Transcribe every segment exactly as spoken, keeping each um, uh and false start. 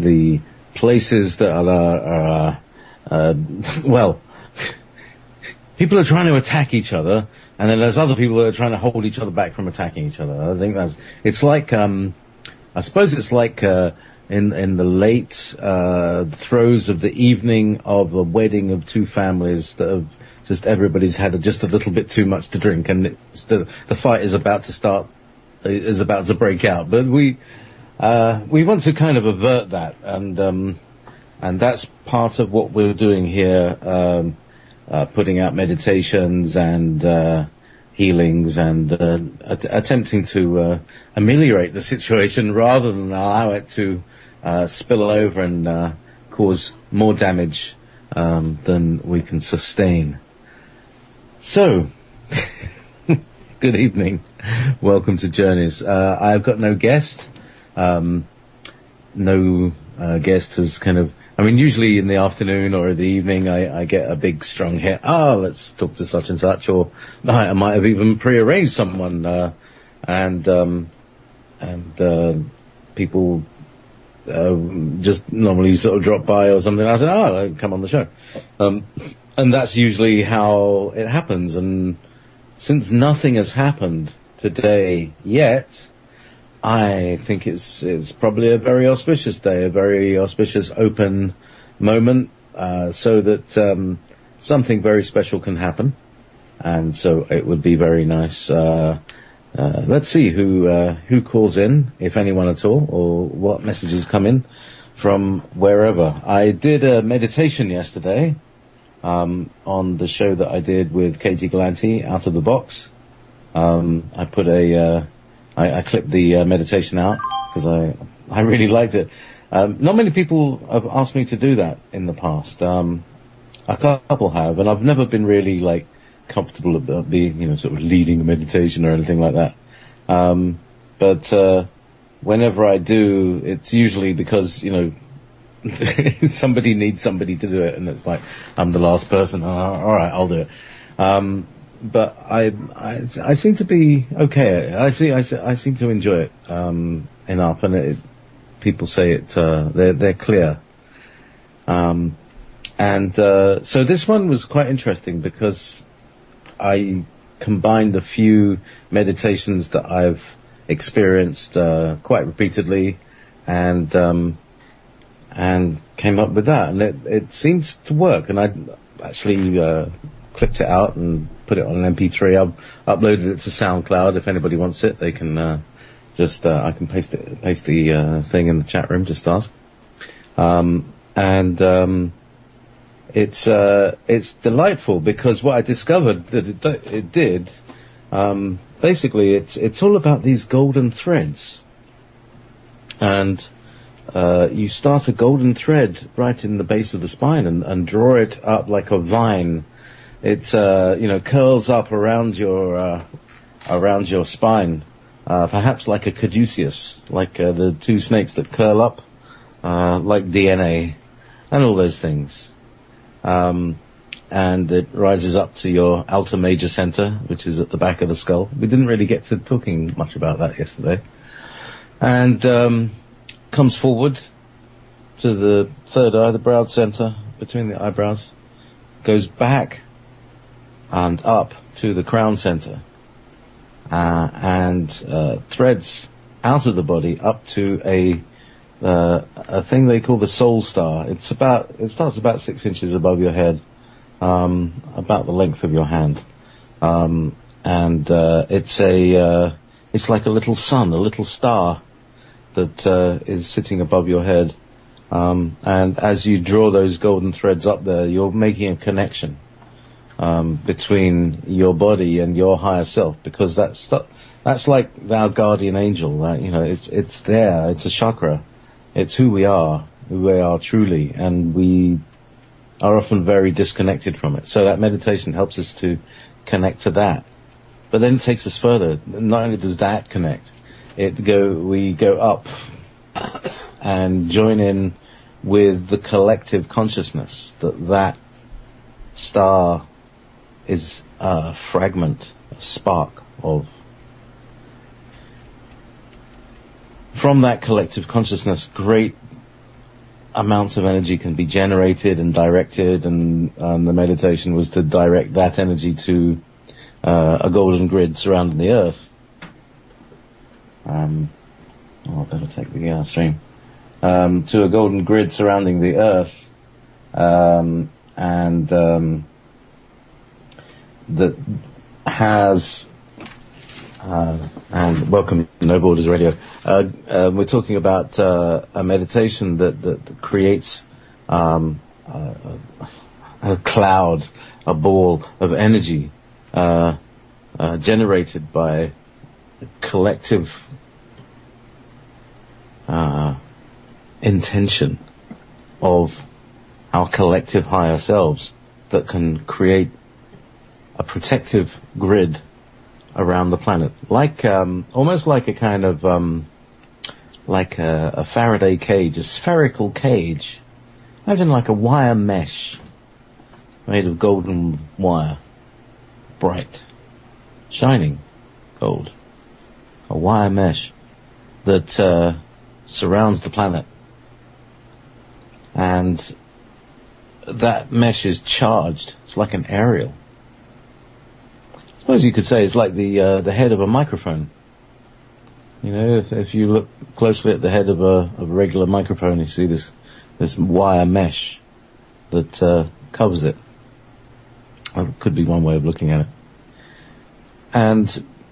the places that are, are uh, well, people are trying to attack each other, and then there's other people that are trying to hold each other back from attacking each other. I think that's, it's like, um, I suppose it's like, uh, in, in the late, uh, throes of the evening of a wedding of two families that have just, everybody's had a, just a little bit too much to drink, and it's the, the fight is about to start, is about to break out. But we, uh, we want to kind of avert that, and, um, and that's part of what we're doing here, um, Uh, putting out meditations and uh, healings and uh, att- attempting to uh, ameliorate the situation rather than allow it to uh, spill over and uh, cause more damage um, than we can sustain. So, good evening. Welcome to Journeys. Uh, I've got no guest. Um, no uh, guest has kind of... I mean, usually in the afternoon or the evening, I, I get a big, strong hit. Ah, let's talk to such and such, or I, I might have even prearranged someone, uh, and um, and uh, people uh, just normally sort of drop by or something. I said, oh, I'll come on the show, um, and that's usually how it happens. And since nothing has happened today yet, I think it's it's probably a very auspicious day, a very auspicious open moment, uh, so that um, something very special can happen. And so it would be very nice. Uh, uh, let's see who uh, who calls in, if anyone at all, or what messages come in from wherever. I did a meditation yesterday um, on the show that I did with Katie Galanti, Out of the Box. Um, I put a... Uh, I, I clipped the uh, meditation out because I I really liked it. Um, not many people have asked me to do that in the past. Um, a couple have, and I've never been really like comfortable about being, you know, sort of leading a meditation or anything like that. Um, but uh, whenever I do, it's usually because, you know, somebody needs somebody to do it, and it's like I'm the last person. Oh, all right, I'll do it. Um, But I, I, I seem to be okay. I see, I, I seem to enjoy it um, enough, and it, people say it. Uh, they're they're clear. Um, and uh, so this one was quite interesting because I combined a few meditations that I've experienced uh, quite repeatedly, and um, and came up with that, and it it seems to work. And I actually uh, clipped it out and put it on an M P three. I've uploaded it to SoundCloud. If anybody wants it, they can uh, just, uh, I can paste it, paste the uh, thing in the chat room, just ask. Um, and um, it's uh, it's delightful because what I discovered that it, it did, um, basically it's it's all about these golden threads. And uh, you start a golden thread right in the base of the spine and, and draw it up like a vine. It, uh, you know, curls up around your, uh, around your spine, uh, perhaps like a caduceus, like, uh, the two snakes that curl up, uh, like D N A, and all those things. Um, and it rises up to your alta major center, which is at the back of the skull. We didn't really get to talking much about that yesterday. And, um, comes forward to the third eye, the brow center, between the eyebrows, goes back and up to the crown center, uh, and uh, threads out of the body up to a uh, a thing they call the soul star. It's about it starts about six inches above your head, um, about the length of your hand, um, and uh, it's a uh, it's like a little sun, a little star that uh, is sitting above your head, um, and as you draw those golden threads up there, you're making a connection Um, between your body and your higher self, because that's that's like our guardian angel. Right? You know, it's it's there. It's a chakra. It's who we are, who we are truly, and we are often very disconnected from it. So that meditation helps us to connect to that. But then it takes us further. Not only does that connect, it go we go up and join in with the collective consciousness that that star is a fragment, a spark of. From that collective consciousness, great amounts of energy can be generated and directed, and um, the meditation was to direct that energy to uh, a golden grid surrounding the Earth. Um, oh, I better take the uh, stream. Um, to a golden grid surrounding the Earth, um, and um, that has, uh, and welcome to No Borders Radio. Uh, uh, we're talking about uh, a meditation that, that, that creates um, a, a cloud, a ball of energy uh, uh, generated by collective uh, intention of our collective higher selves that can create a protective grid around the planet, like um, almost like a kind of um, like a, a Faraday cage, a spherical cage. Imagine like a wire mesh made of golden wire, bright, shining gold. A wire mesh that uh, surrounds the planet, and that mesh is charged. It's like an aerial. I suppose you could say it's like the uh, the head of a microphone. You know, if, if you look closely at the head of a, of a regular microphone, you see this this wire mesh that uh, covers it. That could be one way of looking at it. And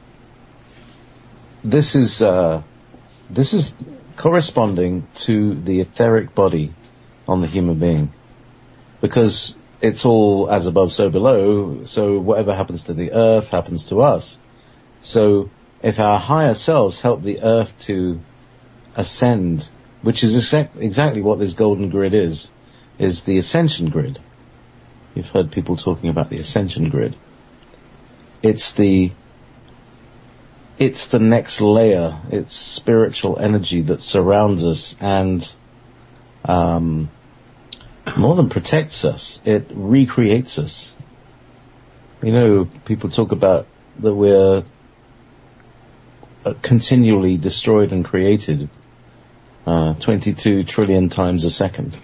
this is uh, this is corresponding to the etheric body on the human being, because it's all as above, so below. So whatever happens to the earth happens to us. So if our higher selves help the earth to ascend, which is exact, exactly what this golden grid is, is the ascension grid. You've heard people talking about the ascension grid. It's the it's the next layer. It's spiritual energy that surrounds us and um, more than protects us. It recreates us. You know, people talk about that we're uh, continually destroyed and created uh, twenty-two trillion times a second.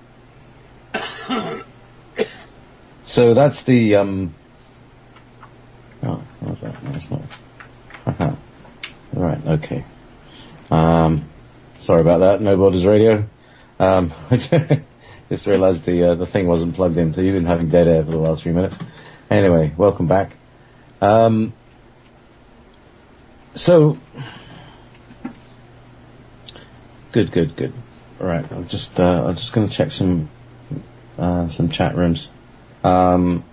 So that's the um, oh, what's that? No, it's not. Uh-huh. Right, okay. Um, sorry about that, No Borders Radio. Um, just realised the uh, the thing wasn't plugged in, so you've been having dead air for the last few minutes. Anyway, welcome back. Um, so, good, good, good. All right, I'm just uh, I'm just going to check some uh, some chat rooms. Um,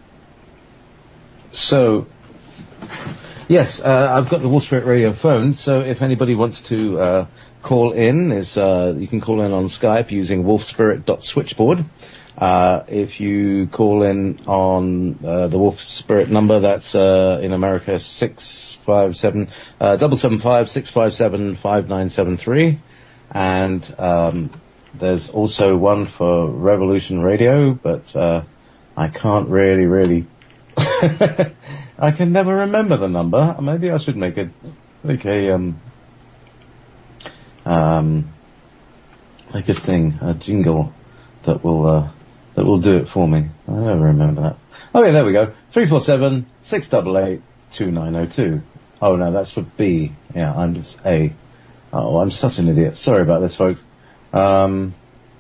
so. Yes, uh, I've got the Wolf Spirit Radio phone, so if anybody wants to uh, call in, is uh, you can call in on Skype using wolf spirit dot switchboard. Uh, if you call in on uh, the Wolf Spirit number, that's uh, in America six five seven uh, double seven five six five seven five nine seven three, and um, there's also one for Revolution Radio, but uh, I can't really, really. I can never remember the number. Maybe I should make a make a um um make a thing, a jingle that will uh, that will do it for me. I never remember that. Oh yeah, there we go. Three four seven six double eight two nine zero two. Oh no, that's for B. Yeah, I'm just A. Oh, I'm such an idiot. Sorry about this, folks. Um,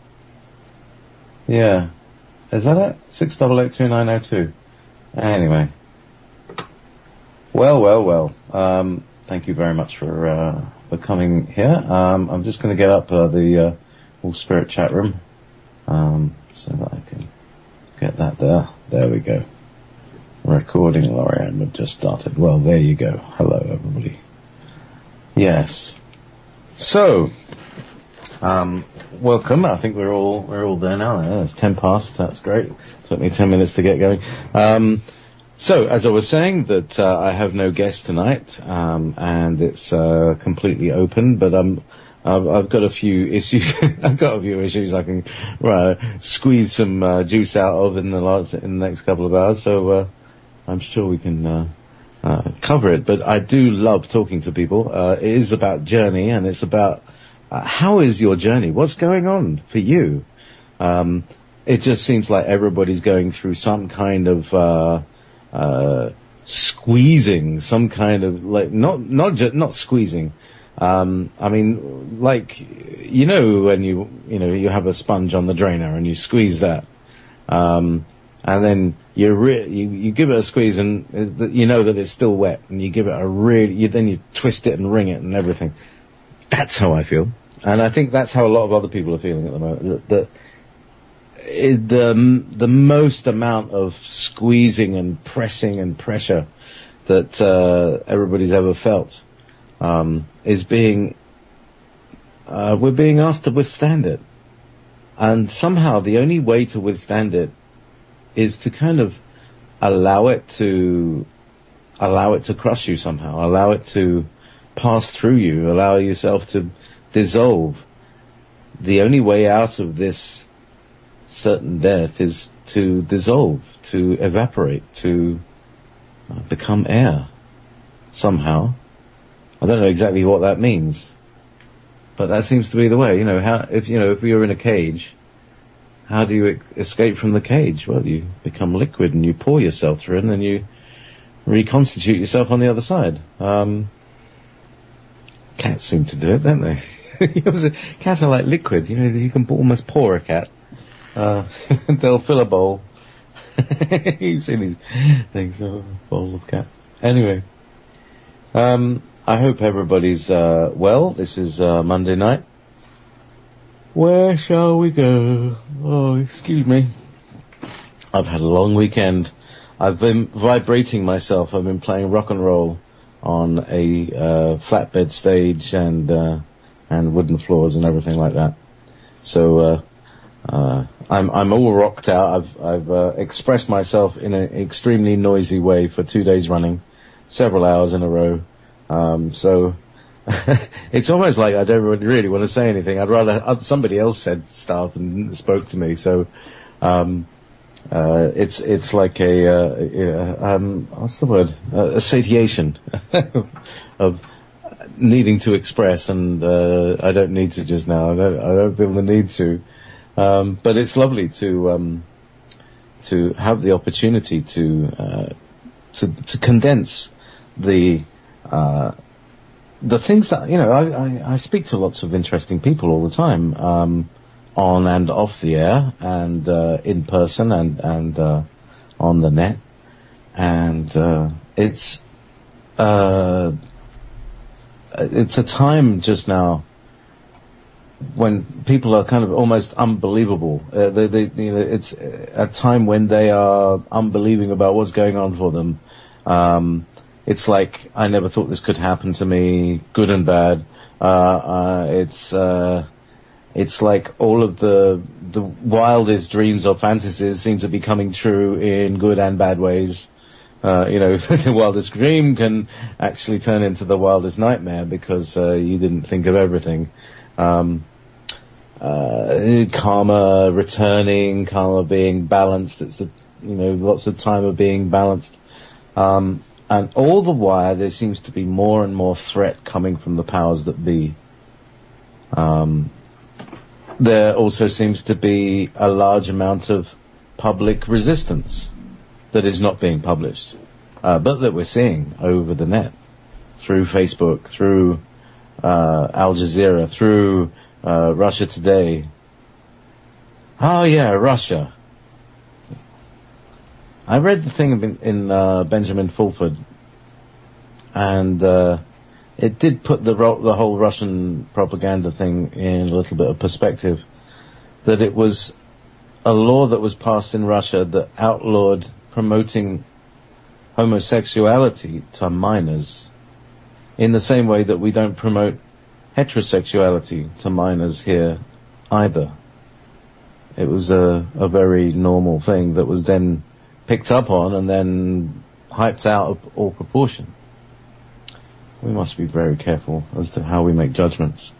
yeah, is that it? Six double eight two nine zero two. Anyway. Well, well, well. Um, thank you very much for uh, for coming here. Um, I'm just going to get up uh, the uh, Wolf Spirit chat room um, so that I can get that there. There we go. Recording, Lorianne, had just started. Well, there you go. Hello, everybody. Yes. So, um, welcome. I think we're all we're all there now. Yeah, it's ten past. That's great. Took me ten minutes to get going. Um, So, as I was saying, that uh, I have no guest tonight, um, and it's uh, completely open. But um, I've, I've got a few issues. I've got a few issues I can uh, squeeze some uh, juice out of in the last in the next couple of hours. So uh, I'm sure we can uh, uh, cover it. But I do love talking to people. Uh, it is about journey, and it's about uh, how is your journey? What's going on for you? Um, it just seems like everybody's going through some kind of uh, uh, squeezing, some kind of like not not just not squeezing. Um, I mean, like you know when you you know you have a sponge on the drainer and you squeeze that, um, and then you, re- you you give it a squeeze and you know that it's still wet, and you give it a really you, then you twist it and wring it and everything. That's how I feel, and I think that's how a lot of other people are feeling at the moment. That, that it, the the most amount of squeezing and pressing and pressure that uh, everybody's ever felt. Um, is being, uh, we're being asked to withstand it. And somehow the only way to withstand it is to kind of allow it to, allow it to crush you somehow, allow it to pass through you, allow yourself to dissolve. The only way out of this certain death is to dissolve, to evaporate, to uh, become air somehow. I don't know exactly what that means, but that seems to be the way. You know, how if you know if you're in a cage, how do you e- escape from the cage? Well, you become liquid and you pour yourself through it, and then you reconstitute yourself on the other side. Um, cats seem to do it, don't they? Cats are like liquid. You know, you can almost pour a cat. Uh, they'll fill a bowl. You've seen these things, a bowl of cat. Anyway. Um, I hope everybody's uh, well. This is uh, Monday night. Where shall we go? Oh, excuse me. I've had a long weekend. I've been vibrating myself. I've been playing rock and roll on a uh, flatbed stage and uh, and wooden floors and everything like that. So uh, uh, I'm I'm all rocked out. I've I've uh, expressed myself in an extremely noisy way for two days running, several hours in a row. Um, so it's almost like I don't really want to say anything. I'd rather somebody else said stuff and spoke to me. So um, uh, it's it's like a uh, um, what's the word? Uh, a satiation of needing to express, and uh, I don't need to just now. I don't I don't feel the need to. Um, but it's lovely to um, to have the opportunity to uh, to to condense the Uh, the things that, you know, I, I, I speak to lots of interesting people all the time, um, on and off the air, and uh, in person, and, and uh, on the net. And uh, it's uh, it's a time just now when people are kind of almost unbelievable. Uh, they, they, you know, it's a time when they are unbelieving about what's going on for them. Um, It's like, I never thought this could happen to me, good and bad. Uh, uh, it's, uh, it's like all of the, the wildest dreams or fantasies seem to be coming true in good and bad ways. Uh, you know, the wildest dream can actually turn into the wildest nightmare because, uh, you didn't think of everything. Um, uh, karma returning, karma being balanced. It's a, you know, lots of time of being balanced. Um, And all the while, there seems to be more and more threat coming from the powers that be. Um, there also seems to be a large amount of public resistance that is not being published, uh, but that we're seeing over the net, through Facebook, through uh, Al Jazeera, through uh, Russia Today. Oh yeah, Russia. I read the thing in, in uh, Benjamin Fulford, and uh, it did put the ro- the whole Russian propaganda thing in a little bit of perspective. That it was a law that was passed in Russia that outlawed promoting homosexuality to minors, in the same way that we don't promote heterosexuality to minors here either. It was a, a very normal thing that was then picked up on and then hyped out of all proportion. We must be very careful as to how we make judgments.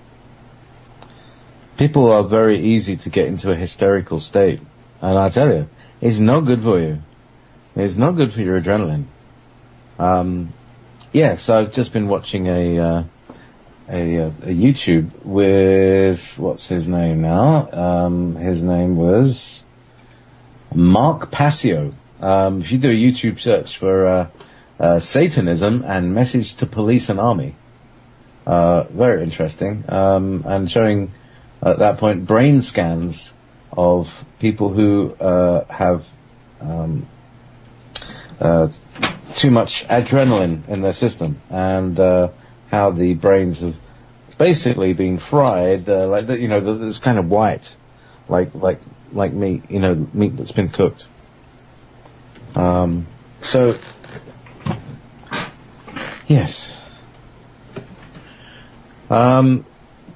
People are very easy to get into a hysterical state, and I tell you, it's not good for you. It's not good for your adrenaline. Um, yeah, so I've just been watching a uh, a, a YouTube with, what's his name now? Um, his name was Mark Passio. Um, if you do a YouTube search for uh, uh, Satanism and Message to Police and Army, uh, very interesting, um, and showing at that point brain scans of people who uh, have um, uh, too much adrenaline in their system, and uh, how the brains have basically been fried, uh, like that, you know, it's kind of white, like like like meat, you know, meat that's been cooked. Um, so, yes. Um,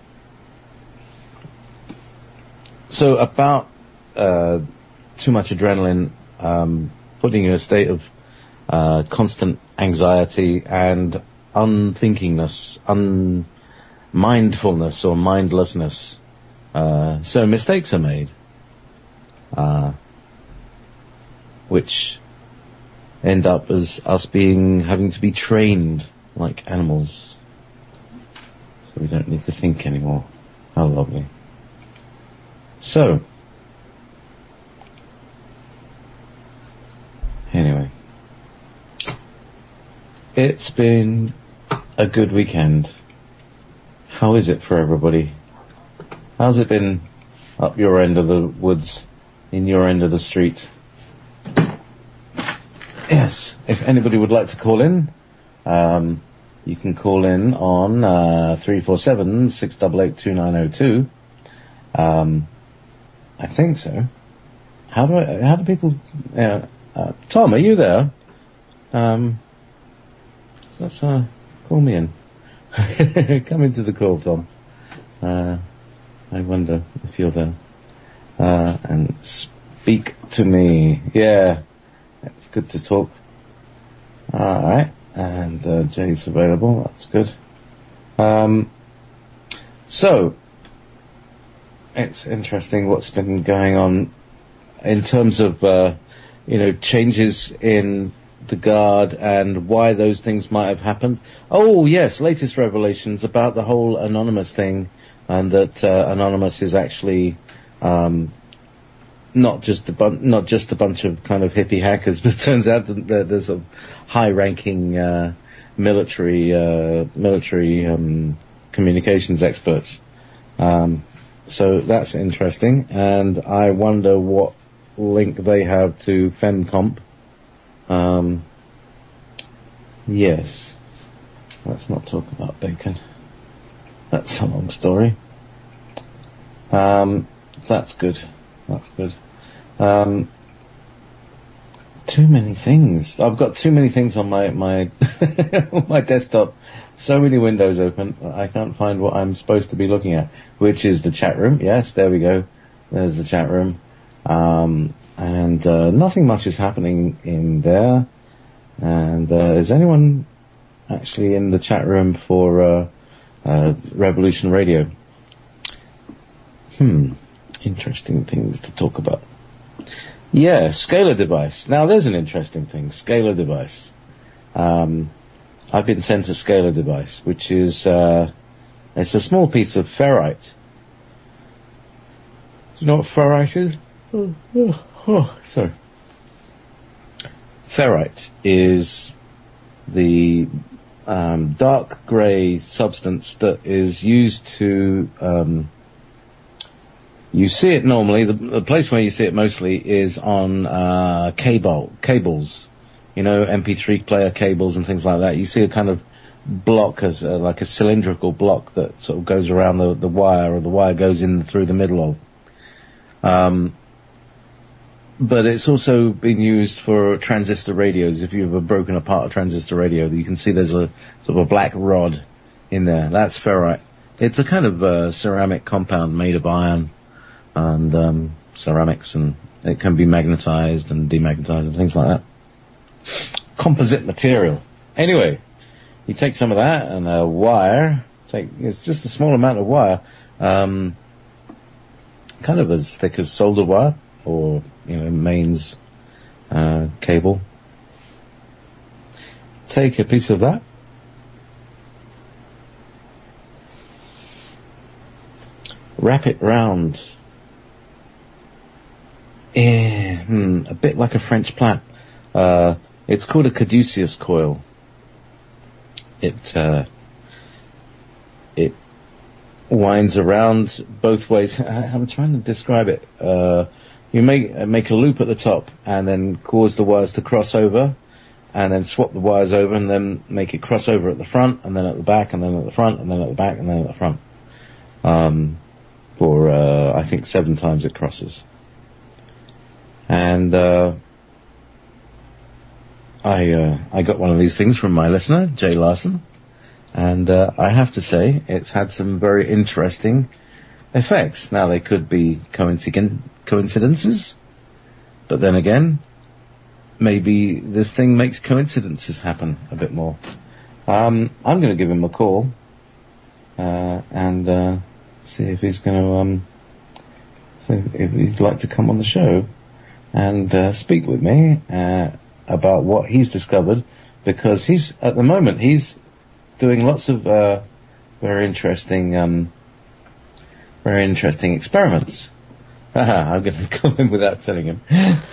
so about uh, too much adrenaline, um, putting you in a state of uh, constant anxiety and unthinkingness, unmindfulness or mindlessness. Uh, so mistakes are made, uh, which end up as us being, having to be trained like animals. So we don't need to think anymore. How lovely. So, anyway, it's been a good weekend. How is it for everybody? How's it been up your end of the woods, in your end of the street? Yes, if anybody would like to call in, um, you can call in on uh, three four seven, six eight eight, two nine zero two. Um, I think so. How do I, how do people, uh, uh, Tom, are you there? Um, let's, uh, call me in. Come into the call, Tom. Uh, I wonder if you're there. Uh, and speak to me. Yeah, it's good to talk. Alright, and, uh, Jay's available, that's good. Um, so, it's interesting what's been going on in terms of, uh, you know, changes in the Guard and why those things might have happened. Oh, yes, latest revelations about the whole Anonymous thing, and that uh, Anonymous is actually um, not just a bun- not just a bunch of kind of hippie hackers, but it turns out that there's a high-ranking uh, military uh, military um, communications experts. Um, So that's interesting, and I wonder what link they have to FemComp. Um, yes, let's not talk about bacon. That's a long story. Um, that's good. That's good. Um, too many things. I've got too many things on my my on my desktop. So many windows open, I can't find what I'm supposed to be looking at, which is the chat room. Yes, there we go. There's the chat room. Um, and uh, nothing much is happening in there. And uh, is anyone actually in the chat room for uh, uh, Revolution Radio? Hmm, interesting things to talk about. Yeah, scalar device. Now there's an interesting thing, scalar device. Um... I've been sent a scalar device, which is, uh, it's a small piece of ferrite. Do you know what ferrite is? Oh, oh, oh, sorry. Ferrite is the um, dark grey substance that is used to, um, you see it normally, the, the place where you see it mostly is on uh, cable, cables. You know, M P three player cables and things like that. You see a kind of block, as uh, like a cylindrical block that sort of goes around the, the wire, or the wire goes in through the middle of. Um, but it's also been used for transistor radios. If you've ever broken apart a transistor radio, you can see there's a sort of a black rod in there. That's ferrite. It's a kind of uh, ceramic compound made of iron and um, ceramics, and it can be magnetized and demagnetized and things like that. Composite material. Anyway, you take some of that and a wire. Take it's just a small amount of wire, um, kind of as thick as solder wire, or you know, mains uh, cable. Take a piece of that, wrap it round, eh, hmm, a bit like a French plait. Uh, it's called a caduceus coil. It, uh, it winds around both ways. I'm trying to describe it. Uh, you make, make a loop at the top and then cause the wires to cross over and then swap the wires over and then make it cross over at the front and then at the back and then at the front and then at the back and then at the front. Um, for, uh, I think seven times it crosses. And, uh, I, uh, I got one of these things from my listener, Jay Larson. And, uh, I have to say, it's had some very interesting effects. Now, they could be coincident- coincidences, but then again, maybe this thing makes coincidences happen a bit more. Um, I'm going to give him a call, uh, and, uh, see if he's going to, um, see if he'd like to come on the show and, uh, speak with me, uh, about what he's discovered, because he's, at the moment, he's doing lots of, uh, very interesting, um, very interesting experiments. Haha, I'm going to come in without telling him.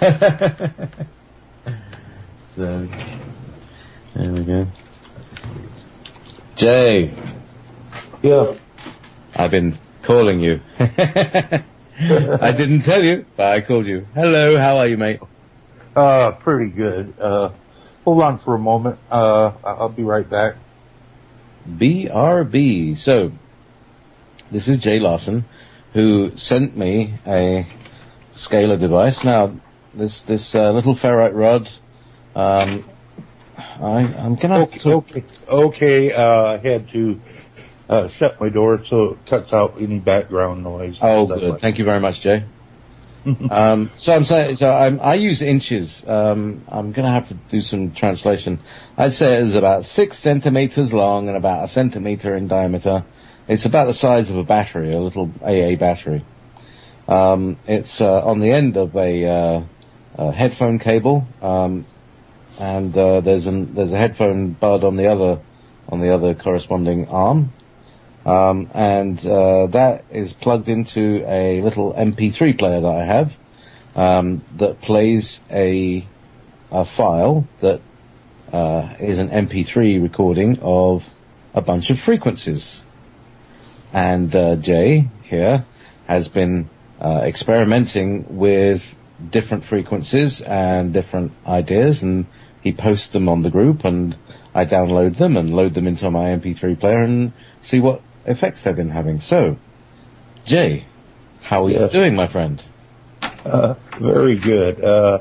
So, there we go. Jay. Yeah. I've been calling you. I didn't tell you, but I called you. Hello, how are you, mate? Uh, pretty good. Uh, hold on for a moment. Uh, I'll be right back. B R B. So, this is Jay Larson, who sent me a scalar device. Now, this this uh, little ferrite rod, um, I, I'm gonna have okay, to talk. Okay, okay, uh, I had to uh, shut my door so it cuts out any background noise. Oh, good. Like. Thank you very much, Jay. um, so I'm saying, so I'm, I use inches. Um, I'm going to have to do some translation. I'd say it is about six centimeters long and about a centimeter in diameter. It's about the size of a battery, a little A A battery. Um, it's uh, on the end of a, uh, a headphone cable, um, and uh, there's an there's a headphone bud on the other on the other corresponding arm. Um, and, uh, that is plugged into a little M P three player that I have, um, that plays a, a file that, uh, is an M P three recording of a bunch of frequencies. And, uh, Jay here has been, uh, experimenting with different frequencies and different ideas, and he posts them on the group, and I download them and load them into my M P three player and see what effects they've been having. So, Jay, how are yes. you doing, my friend? Uh, very good. Uh,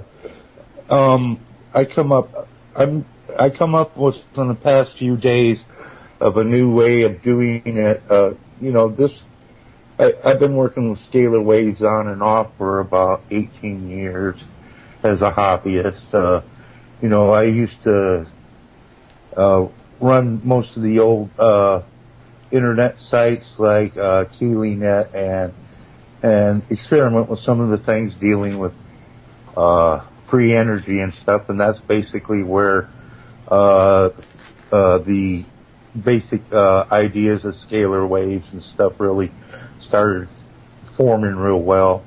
um, I come up, I'm, I come up with in the past few days of a new way of doing it. Uh, you know, this, I, I've been working with scalar waves on and off for about eighteen years as a hobbyist. Uh, you know, I used to, uh, run most of the old, uh, internet sites like uh, KeelyNet and and experiment with some of the things dealing with uh, free energy and stuff, and that's basically where uh, uh, the basic uh, ideas of scalar waves and stuff really started forming real well.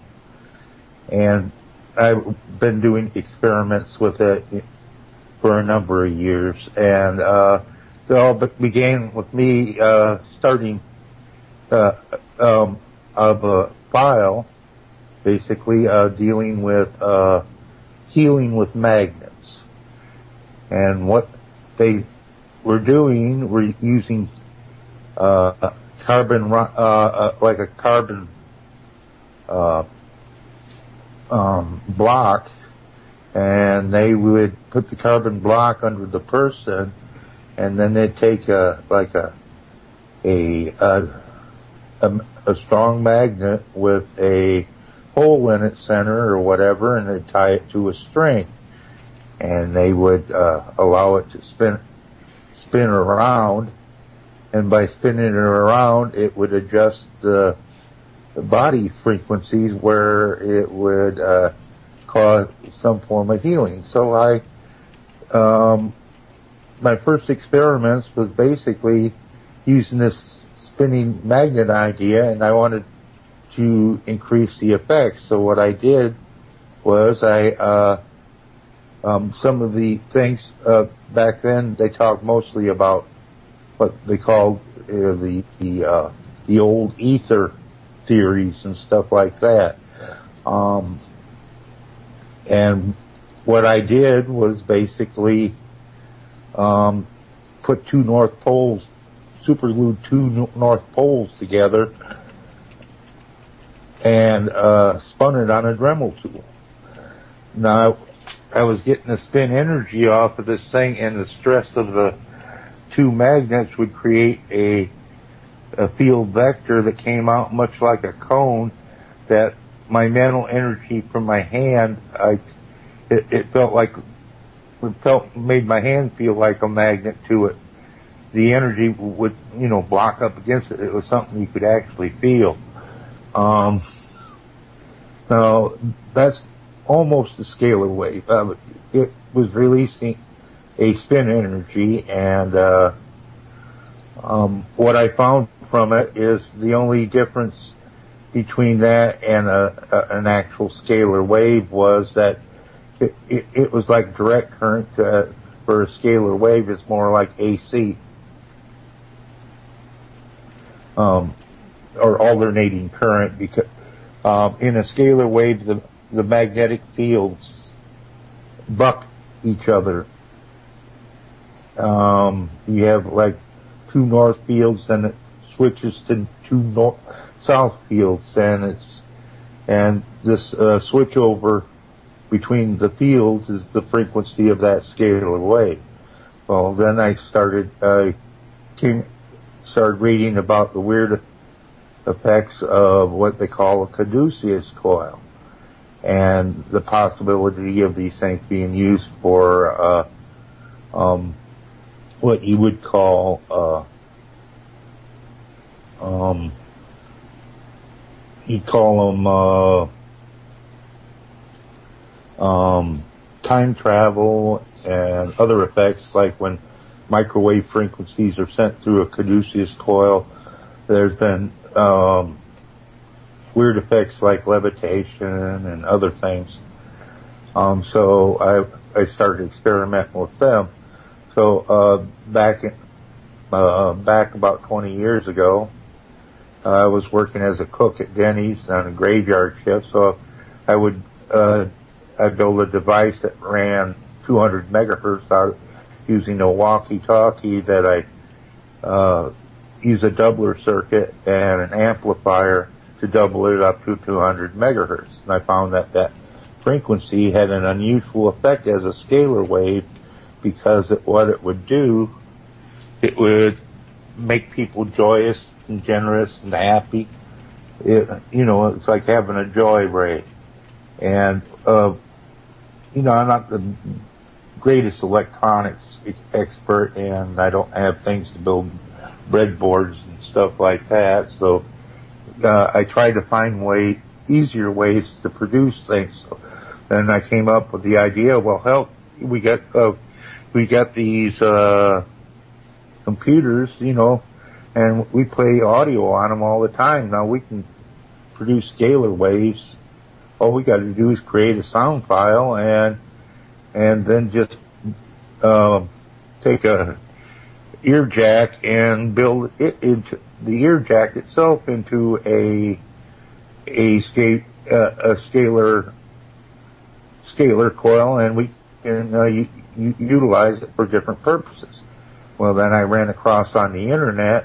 And I've been doing experiments with it for a number of years, and uh, it all began with me uh, starting uh, um, of a file, basically uh, dealing with uh, healing with magnets. And what they were doing, were using uh, carbon, uh, uh, like a carbon uh, um, block, and they would put the carbon block under the person, and then they'd take a, like a, a, a, a strong magnet with a hole in its center or whatever, and they'd tie it to a string. And they would, uh, allow it to spin, spin around, and by spinning it around, it would adjust the, the body frequencies where it would, uh, cause some form of healing. So I, um, my first experiments was basically using this spinning magnet idea, and I wanted to increase the effects. So what I did was I, uh, um, some of the things, uh, back then they talked mostly about what they called uh, the, the, uh, the old ether theories and stuff like that. Um, and what I did was basically, um, put two North Poles, superglued two North Poles together and, uh, spun it on a Dremel tool. Now, I was getting the spin energy off of this thing, and the stress of the two magnets would create a, a field vector that came out much like a cone, that my mental energy from my hand, I, it, it felt like, it felt, made my hand feel like a magnet to it. The energy would, you know, block up against it. It was something you could actually feel. Um, now, that's almost a scalar wave. Uh, it was releasing a spin energy, and uh, um, what I found from it is the only difference between that and a, a, an actual scalar wave was that it, it, it was like direct current. Uh, for a scalar wave, it's more like A C, um, or alternating current, because um, in a scalar wave, the the magnetic fields buck each other. Um, you have like two north fields, and it switches to two north, south fields, and it's, and this, uh, switch over between the fields is the frequency of that scalar wave. Well, then I started, uh, came, started reading about the weird effects of what they call a caduceus coil, and the possibility of these things being used for, uh, um, what you would call, uh, um, you'd call them, uh, um, time travel and other effects, like when microwave frequencies are sent through a caduceus coil. There's been, um, weird effects like levitation and other things. Um, so I, I started experimenting with them. So, uh, back, in, uh, back about twenty years ago, uh, I was working as a cook at Denny's on a graveyard shift. So I would, uh, I'd build a device that ran two hundred megahertz out using a walkie-talkie that I, uh, use a doubler circuit and an amplifier to double it up to two hundred megahertz. And I found that that frequency had an unusual effect as a scalar wave, because it, what it would do, it would make people joyous and generous and happy. It, you know, it's like having a joy ray. And, uh, you know, I'm not the greatest electronics expert, and I don't have things to build breadboards and stuff like that, so Uh, I tried to find way easier ways to produce things. So then I came up with the idea, well, hell, we got, uh, we got these, uh, computers, you know, and we play audio on them all the time. Now we can produce scalar waves. All we got to do is create a sound file and, and then just, uh, take a ear jack and build it into, the ear jack itself into a a, scale, uh, a scalar scalar coil, and we can uh, u- u- utilize it for different purposes. Well, then I ran across on the internet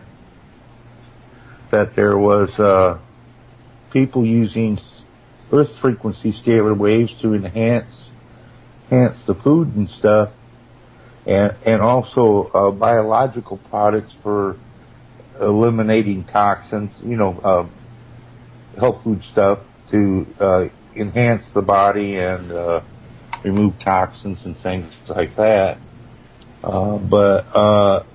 that there was uh, people using Earth frequency scalar waves to enhance enhance the food and stuff, and and also uh, biological products for eliminating toxins, you know, uh, health food stuff to, uh, enhance the body and, uh, remove toxins and things like that. Uh, but, uh,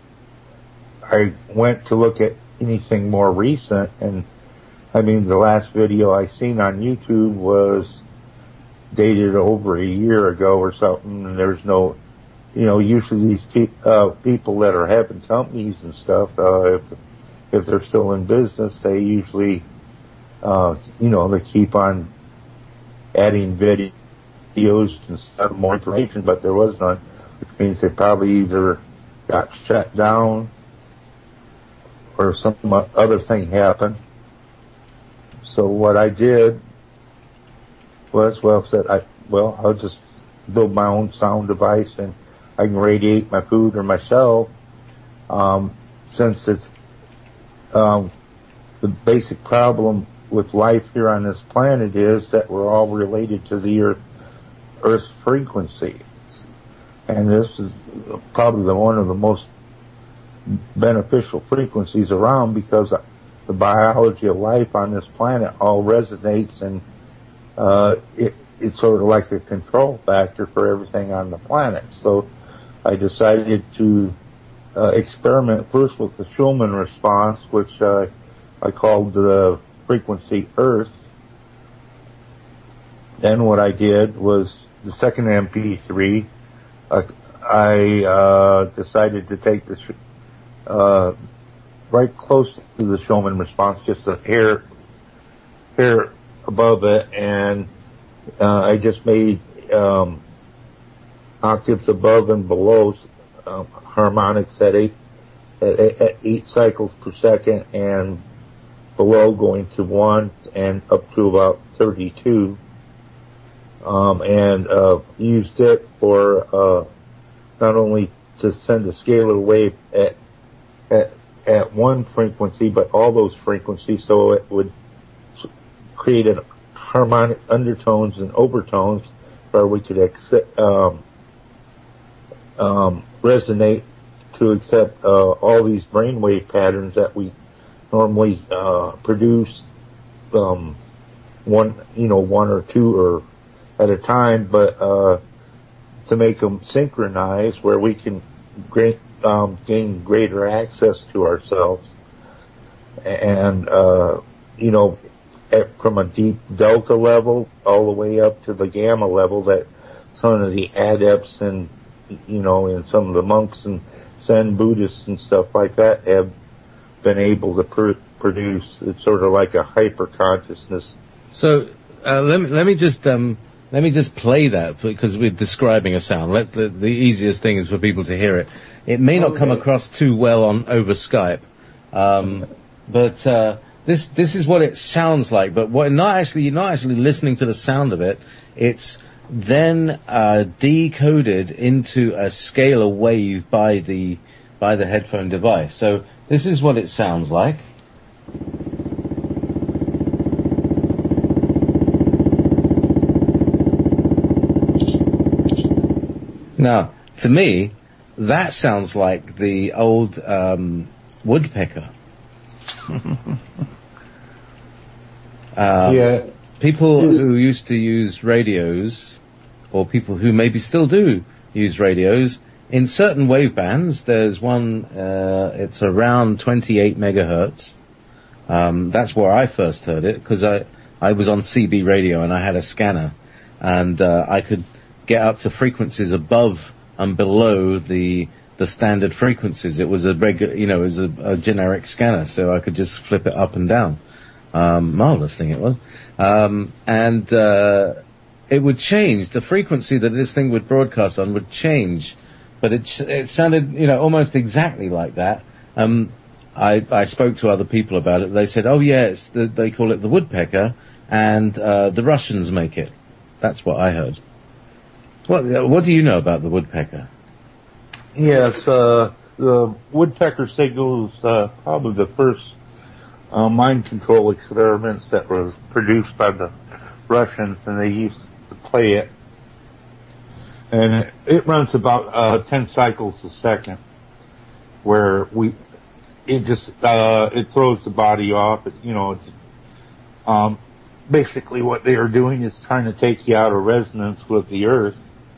I went to look at anything more recent, and, I mean, the last video I seen on YouTube was dated over a year ago or something, and there's no, you know, usually these pe- uh, people that are having companies and stuff, uh, if, if they're still in business, they usually uh, you know, they keep on adding videos and stuff, more information, but there was none, which means they probably either got shut down or some other thing happened. So what I did was, well, said I, well, I'll just build my own sound device and I can radiate my food or myself. Um, since it's, um, the basic problem with life here on this planet is that we're all related to the Earth, Earth's frequency. And this is probably the one of the most beneficial frequencies around because the biology of life on this planet all resonates, and uh, it, it's sort of like a control factor for everything on the planet. So I decided to uh, experiment first with the Schulman response, which uh, I called the frequency Earth. Then what I did was the second M P three, uh, I uh, decided to take the uh, right close to the Schulman response, just a hair, hair above it, and uh, I just made um, octaves above and below um, harmonics at eight, at, at eight cycles per second, and below going to one and up to about thirty-two, um, and uh, used it for uh, not only to send a scalar wave at at at one frequency, but all those frequencies, so it would create an harmonic undertones and overtones where we could accept, um, um, resonate to accept uh, all these brainwave patterns that we normally uh, produce, um, one, you know, one or two or at a time, but uh, to make them synchronize where we can great, um, gain greater access to ourselves, and uh, you know, at, from a deep delta level all the way up to the gamma level that some of the adepts and, you know, and some of the monks and Zen Buddhists and stuff like that have been able to pr- produce. It's sort of like a hyper consciousness. So uh, let me let me just um, let me just play that because we're describing a sound. Let the, the easiest thing is for people to hear it. It may not okay. come across too well on over Skype, um, but uh, this this is what it sounds like. But what not actually you're not actually listening to the sound of it. It's then uh, decoded into a scalar wave by the by the headphone device. So this is what it sounds like. Now, to me, that sounds like the old um, woodpecker. um, yeah. People who used to use radios, or people who maybe still do use radios, in certain wave bands, there's one, uh, it's around twenty-eight megahertz. Um, that's where I first heard it, because I, I was on C B radio and I had a scanner, and uh, I could get up to frequencies above and below the the standard frequencies. It was a regular, you know, it was a, a generic scanner, so I could just flip it up and down. Um, marvelous thing it was. Um, and uh, it would change. The frequency that this thing would broadcast on would change, but it it sounded, you know, almost exactly like that. Um, I, I spoke to other people about it. They said, "Oh yeah, it's the, they call it the woodpecker, and uh, the Russians make it." That's what I heard. What what do you know about the woodpecker? Yes, uh, the woodpecker signal is uh, probably the first uh, mind control experiments that were produced by the Russians, and they used to play it. And it, it runs about uh, ten cycles a second, where we it just uh, it throws the body off. It, you know, it, um, basically what they are doing is trying to take you out of resonance with the earth.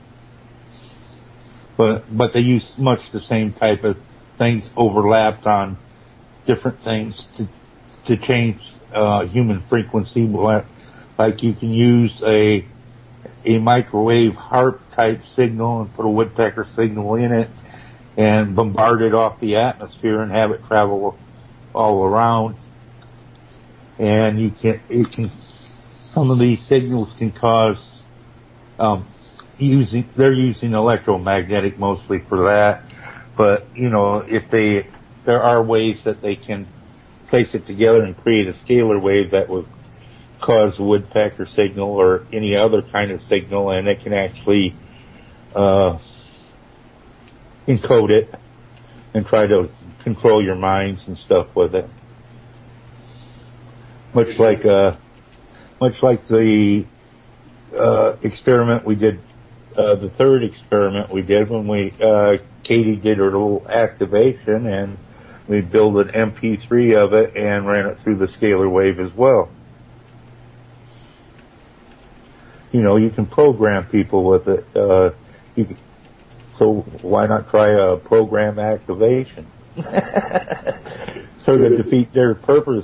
But but they use much the same type of things overlapped on different things to to change uh, human frequency. Like you can use a a microwave harp type signal and put a woodpecker signal in it and bombard it off the atmosphere and have it travel all around. and you can it can some of these signals can cause um, using they're using electromagnetic mostly for that, but you know if they there are ways that they can place it together and create a scalar wave that would cause a woodpecker signal or any other kind of signal, and it can actually uh, encode it and try to control your minds and stuff with it. Much like uh, much like the uh, experiment we did, uh, the third experiment we did when we uh, Katie did her little activation, and we built an M P three of it and ran it through the scalar wave as well. You know, you can program people with it. Uh, you can, so why not try a program activation? Sort of defeat their purpose.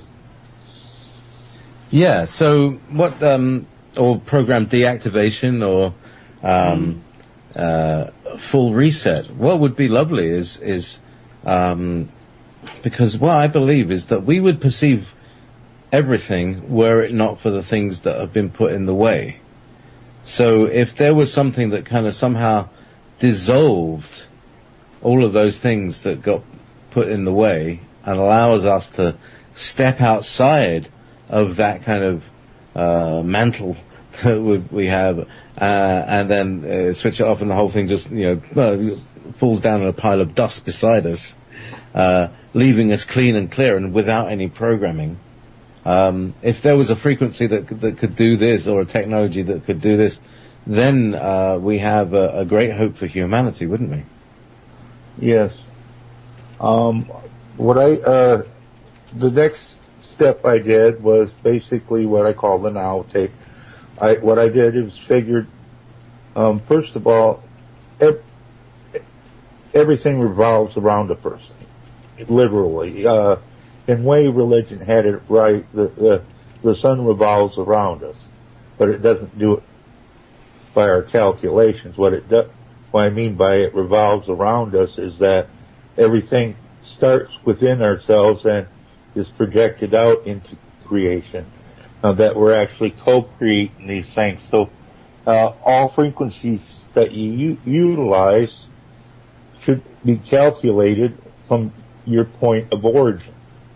Yeah. So what? Um, or program deactivation or um, mm. uh, full reset. What would be lovely is is um, because what I believe is that we would perceive everything were it not for the things that have been put in the way. So if there was something that kind of somehow dissolved all of those things that got put in the way and allows us to step outside of that kind of uh, mantle that we have, uh, and then uh, switch it off, and the whole thing just, you know, well, falls down in a pile of dust beside us, uh, leaving us clean and clear and without any programming. Um, if there was a frequency that could, that could do this, or a technology that could do this, then uh, we have a, a great hope for humanity, wouldn't we? Yes. Um, what I uh, the next step I did was basically what I call the now tape. I what I did is figured, um, first of all, ev- everything revolves around a person, literally. Uh, In way, religion had it right. The, the the sun revolves around us, but it doesn't do it by our calculations. What it does, what I mean by it revolves around us, is that everything starts within ourselves and is projected out into creation. Now that we're actually co-creating these things. So uh, all frequencies that you u- utilize should be calculated from your point of origin.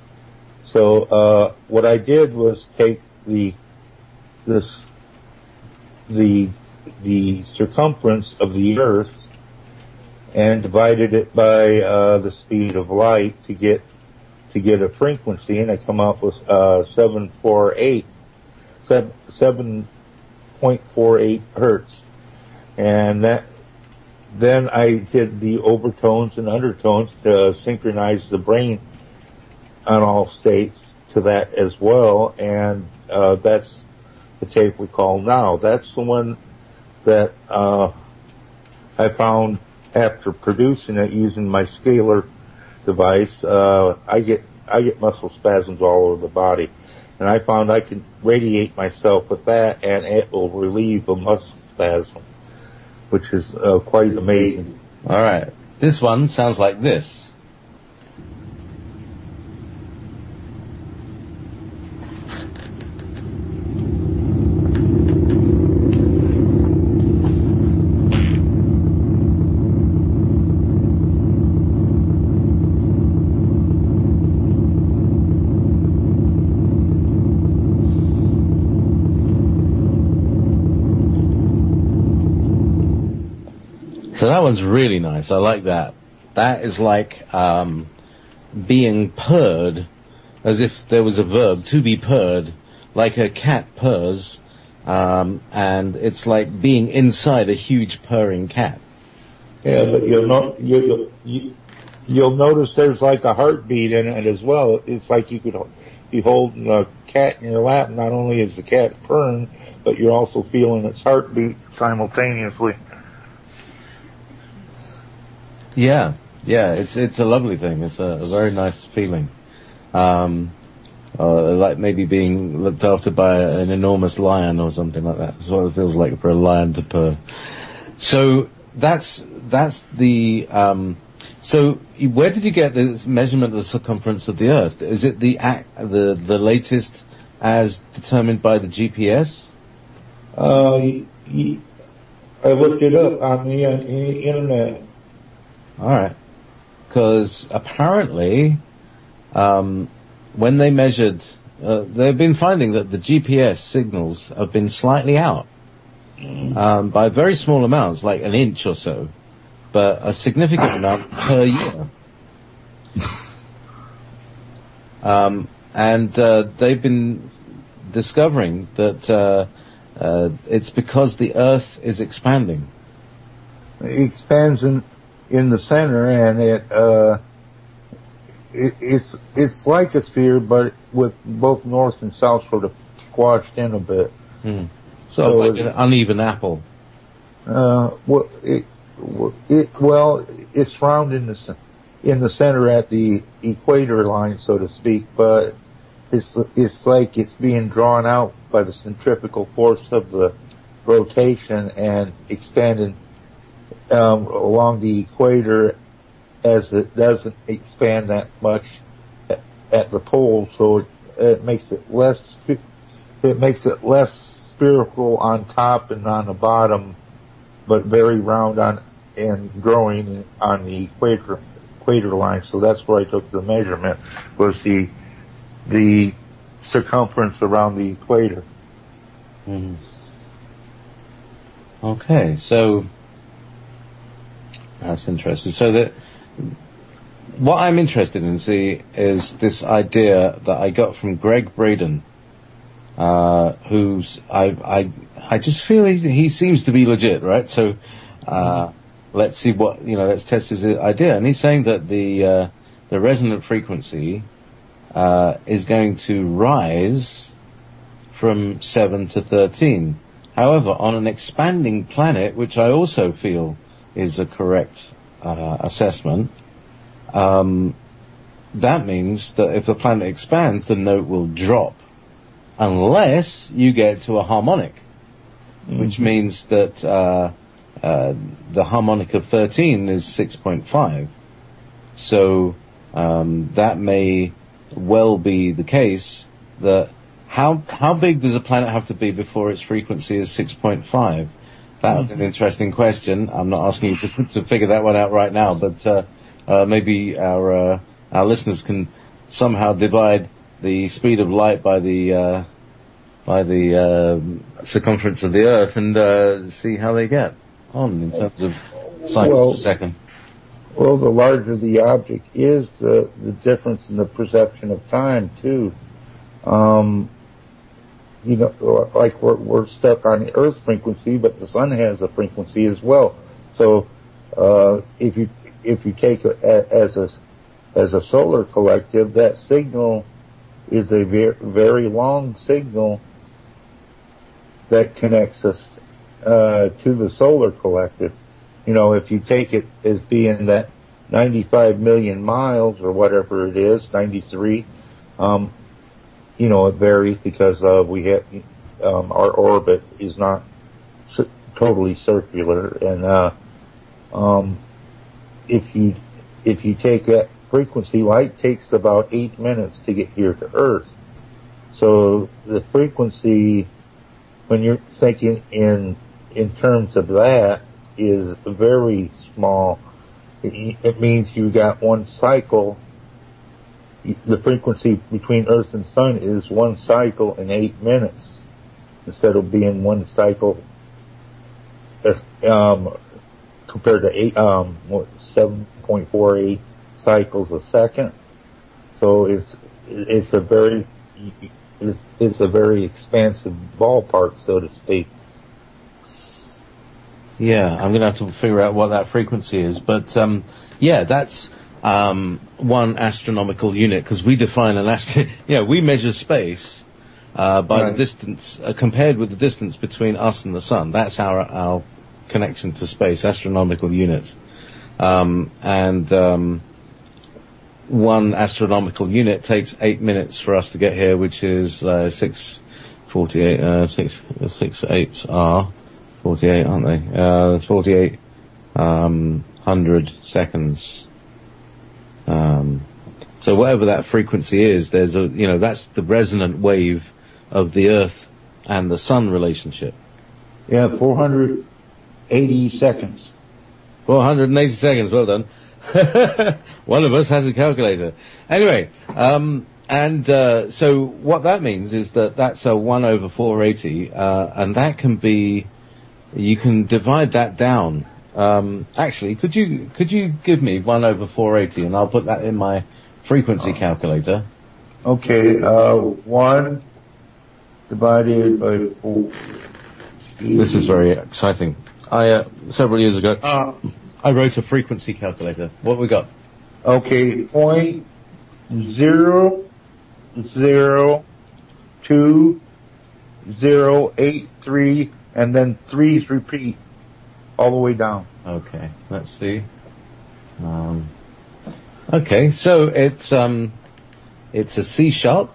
So uh, what I did was take the this the the circumference of the Earth and divided it by uh, the speed of light to get to get a frequency, and I come up with uh, seven four eight seven seven point four eight hertz, and that then I did the overtones and undertones to synchronize the brain on all states to that as well, and uh, that's the tape we call now. That's the one that uh, I found after producing it using my scalar device. Uh, I get I get muscle spasms all over the body, and I found I can radiate myself with that, and it will relieve a muscle spasm, which is uh, quite amazing. All right, this one sounds like this. So that one's really nice. I like that. That is like um, being purred, as if there was a verb, to be purred, like a cat purrs, um, and it's like being inside a huge purring cat. Yeah, but you'll not, you, you, you'll notice there's like a heartbeat in it as well. It's like you could be holding a cat in your lap. Not only is the cat purring, but you're also feeling its heartbeat simultaneously. Yeah, yeah, it's it's a lovely thing. It's a, a very nice feeling. Um, uh, like maybe being looked after by an enormous lion or something like that. That's what it feels like for a lion to purr. So that's that's the. Um, so where did you get this measurement of the circumference of the Earth? Is it the ac- the the latest as determined by the G P S? Uh, y- y- I looked it up on the, uh, the internet. All right. Because apparently, um, when they measured, uh, they've been finding that the G P S signals have been slightly out um, by very small amounts, like an inch or so, but a significant amount per year. Um, and uh, they've been discovering that uh, uh, it's because the Earth is expanding. It expands in in the center, and it uh, it, it's it's like a sphere, but with both north and south sort of squashed in a bit. Hmm. So, so like it, an uneven apple. Uh, well, it, it well, it's round in the in the center at the equator line, so to speak, but it's it's like it's being drawn out by the centrifugal force of the rotation and expanding um, along the equator, as it doesn't expand that much at, at the pole, so it, it makes it less it makes it less spherical on top and on the bottom, but very round on and growing on the equator equator line. So that's where I took the measurement, was the the circumference around the equator. Mm. Okay, so that's interesting. So that what I'm interested in, see, is this idea that I got from Greg Braden, uh, who's I I I just feel he he seems to be legit, right? So uh, mm. let's see what you know. Let's test his idea, and he's saying that the uh, the resonant frequency uh, is going to rise from seven to thirteen. However, on an expanding planet, which I also feel is a correct uh, assessment, um, that means that if the planet expands, the note will drop, unless you get to a harmonic, mm-hmm. which means that uh, uh, the harmonic of thirteen is six point five. So um, that may well be the case that How how big does a planet have to be before its frequency is six point five? That's mm-hmm. an interesting question. I'm not asking you to, to figure that one out right now, but uh, uh, maybe our uh, our listeners can somehow divide the speed of light by the uh, by the uh, circumference of the Earth and uh, see how they get on in terms of cycles well, per second. Well, the larger the object is, the the difference in the perception of time too. Um, you know, like we're, we're stuck on the Earth frequency, but the sun has a frequency as well. So, uh, if you, if you take a, as a, as a solar collective, that signal is a very, very long signal that connects us, uh, to the solar collective. You know, if you take it as being that ninety-five million miles or whatever it is, ninety-three, um, you know, it varies because uh, we have um, our orbit is not c- totally circular, and uh, um, if you if you take that frequency, light takes about eight minutes to get here to Earth. So the frequency, when you're thinking in in terms of that, is very small. It, it means you got one cycle. The frequency between Earth and Sun is one cycle in eight minutes, instead of being one cycle um, compared to eight, um, what, seven point four eight cycles a second. So it's it's a very it's, it's a very expansive ballpark, so to speak. Yeah, I'm going to have to figure out what that frequency is, but um, yeah, that's. Um, one astronomical unit, because we define an ast- you know, we measure space uh, by right. the distance uh, compared with the distance between us and the sun. That's our our connection to space, astronomical units. Um, and um, one astronomical unit takes eight minutes for us to get here, which is uh, six forty-eight. Uh, six six eights are forty-eight, aren't they? Uh, that's forty-eight um, hundred seconds. Um, so whatever that frequency is, there's a, you know, that's the resonant wave of the Earth and the Sun relationship? Yeah, four hundred eighty seconds. four hundred eighty seconds, well done. One of us has a calculator. Anyway, um, and uh, so what that means is that that's a one over four eighty, uh, and that can be, you can divide that down. Um, actually, could you could you give me one over four eighty, and I'll put that in my frequency calculator. Okay, uh, one divided by four. This is very exciting. I uh, several years ago, Uh, I wrote a frequency calculator. What we got? okay, point zero zero two zero eight three, and then threes repeat all the way down. Okay, let's see. Um, okay, so it's um, it's a C sharp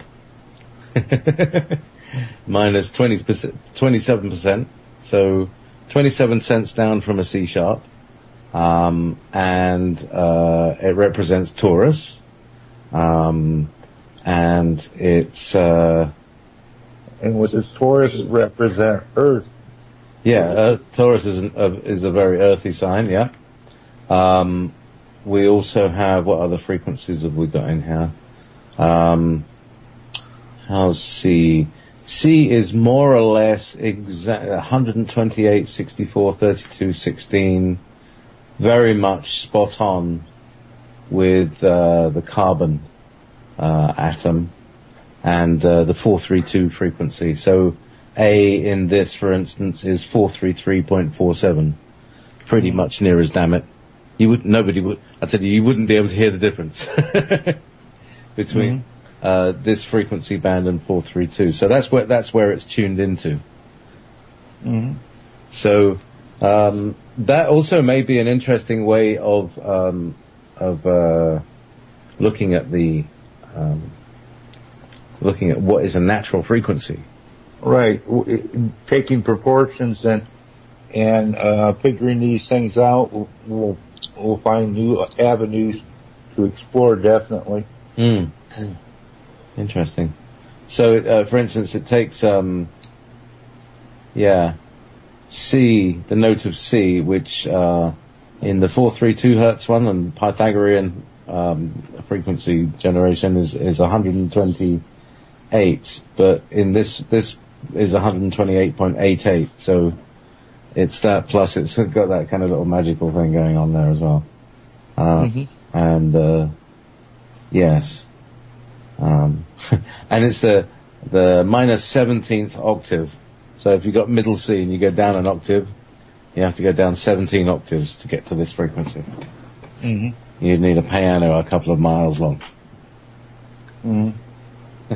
minus twenty percent, twenty-seven percent. So twenty-seven cents down from a C sharp, um, and uh, it represents Taurus, um, and it's uh, And what does Taurus represent? Earth. yeah, Earth, Taurus is an, uh, is a very earthy sign. Yeah. Um, we also have, what other frequencies have we got in here? Um, how's C? C is more or less exact one twenty-eight, sixty-four, thirty-two, sixteen, very much spot on with uh, the carbon uh, atom and uh, the four thirty-two frequency. So A in this, for instance, is four thirty-three point four seven, pretty Mm-hmm. much near as damn it. You would nobody would. I tell you, you wouldn't be able to hear the difference between. Mm-hmm. Uh, this frequency band and four thirty-two. So that's where, that's where it's tuned into. Mm-hmm. So, um, that also may be an interesting way of, um, of, uh, looking at the, um, looking at what is a natural frequency. Right. W- it- Taking proportions and, and, uh, figuring these things out, we'll, we'll, we'll find new avenues to explore, definitely. Mm. Interesting. So, uh, for instance, it takes, um, yeah, C, the note of C, which, uh, in the four thirty-two hertz one and Pythagorean, um, frequency generation is, is one twenty-eight, but in this, this is one twenty-eight point eight eight, so it's that plus it's got that kind of little magical thing going on there as well. Uh, Mm-hmm. and, uh, yes. Um, and it's the, the minus seventeenth octave. So if you've got middle C and you go down an octave, you have to go down seventeen octaves to get to this frequency. Mm-hmm. You'd need a piano a couple of miles long. Mm-hmm.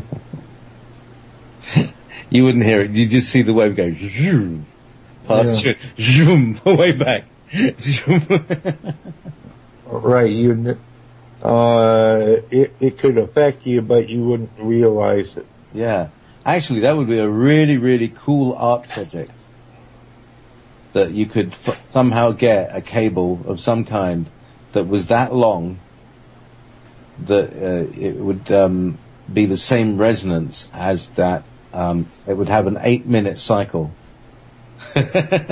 You wouldn't hear it. You'd just see the wave go zoom, past Yeah. you, zoom, way back. Zoom. Right. You, kn- uh, it, it could affect you, but you wouldn't realize it. Yeah. Actually, that would be a really, really cool art project. That you could f- somehow get a cable of some kind that was that long that uh, it would um, be the same resonance as that. Um, it would have an eight-minute cycle. You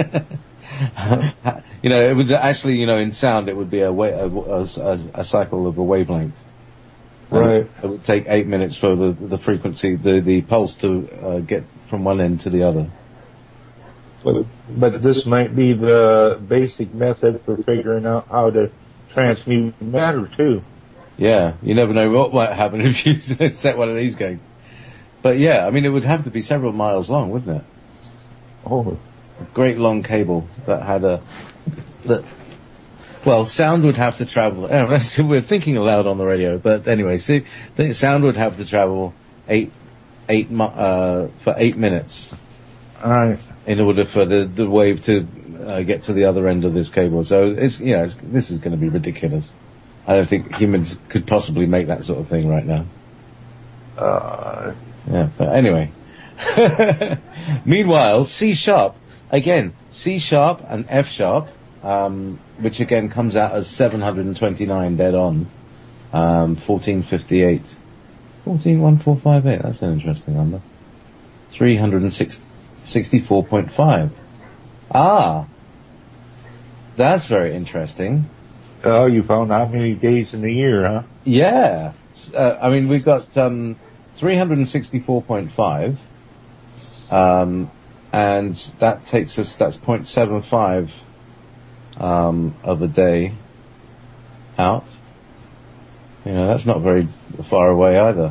know, it would actually, you know, in sound, it would be a, wa- a, a, a cycle of a wavelength. And Right. It would take eight minutes for the, the frequency, the, the pulse to uh, get from one end to the other. But, but this might be the basic method for figuring out how to transmute matter too. Yeah, you never know what might happen if you set one of these gates. But yeah, I mean, it would have to be several miles long, wouldn't it? Oh. A great long cable that had a, that, well, sound would have to travel, oh, we're thinking aloud on the radio, but anyway, see, the sound would have to travel eight, eight, mi- uh, for eight minutes. Alright. In order for the, the wave to uh, get to the other end of this cable. So it's, you know, it's, this is going to be ridiculous. I don't think humans could possibly make that sort of thing right now. Uh, Yeah, but anyway. Meanwhile, C sharp, again, C sharp and F sharp, um, which again comes out as seven hundred twenty-nine dead on, um, fourteen fifty-eight. fourteen one four five eight, that's an interesting number. three hundred sixty-four point five. Ah, that's very interesting. Oh, you found how many days in the year, huh? Yeah. Uh, I mean, we've got um, three hundred sixty-four point five, um, and that takes us, that's zero point seven five um, of a day out. You know, that's not very far away either.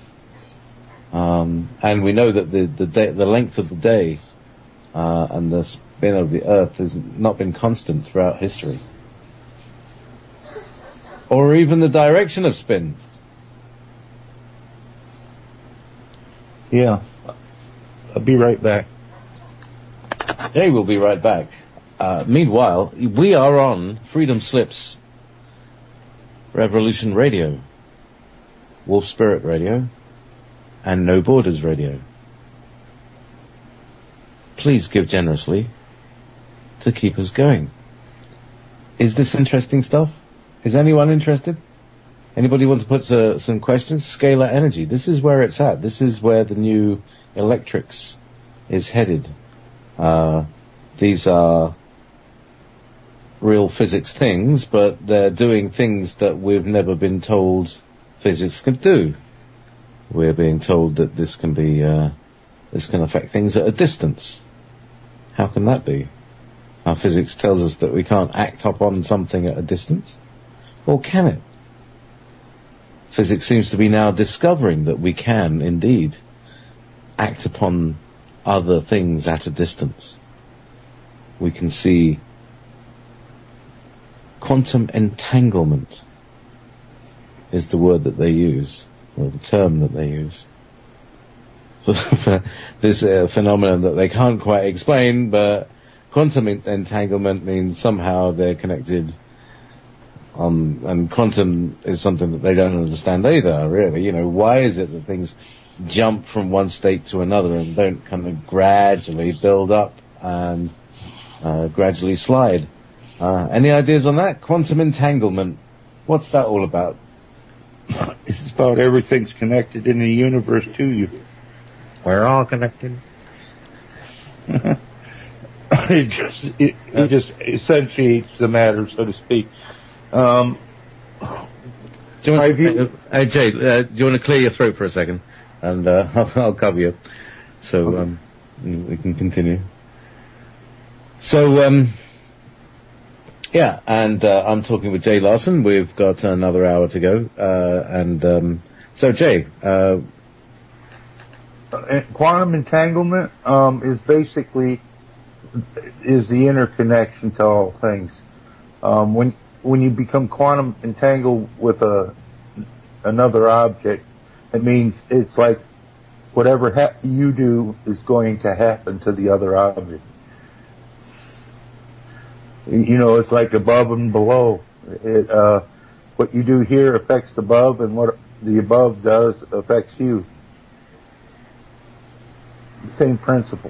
Um, and we know that the the, day, the length of the day uh, and the spin of the Earth has not been constant throughout history. Or even the direction of spin. Yeah. I'll be right back. Jay will be right back. Uh, meanwhile, we are on Freedom Slips Revolution Radio, Wolf Spirit Radio, and No Borders Radio. Please give generously to keep us going. Is this interesting stuff? Is anyone interested? Anybody want to put uh, some questions? Scalar energy. This is where it's at. This is where the new electrics is headed. Uh, these are real physics things, but they're doing things that we've never been told physics can do. We're being told that this can be, uh, this can affect things at a distance. How can that be? Our physics tells us that we can't act upon something at a distance. Or can it? Physics seems to be now discovering that we can, indeed, act upon other things at a distance. We can see quantum entanglement is the word that they use, or the term that they use. This uh, phenomenon that they can't quite explain, but quantum entanglement means somehow they're connected. Um, and quantum is something that they don't understand either, really. You know, why is it that things jump from one state to another and don't kind of gradually build up and uh, gradually slide? Uh, any ideas on that? Quantum entanglement. What's that all about? It's about everything's connected in the universe to you. We're all connected. it just it, it just essentiates the matter, so to speak. Um, do you want to, uh, Jay, uh, do you want to clear your throat for a second, and uh, I'll, I'll cover you, so um, we can continue. So, um, yeah, and uh, I'm talking with Jay Larson. We've got another hour to go, uh, and um, so Jay, uh, quantum entanglement um, is basically is the interconnection to all things. Um, when when you become quantum entangled with a another object, it means it's like whatever ha- you do is going to happen to the other object. You know, it's like above and below. It, uh, what you do here affects the above, and what the above does affects you. Same principle.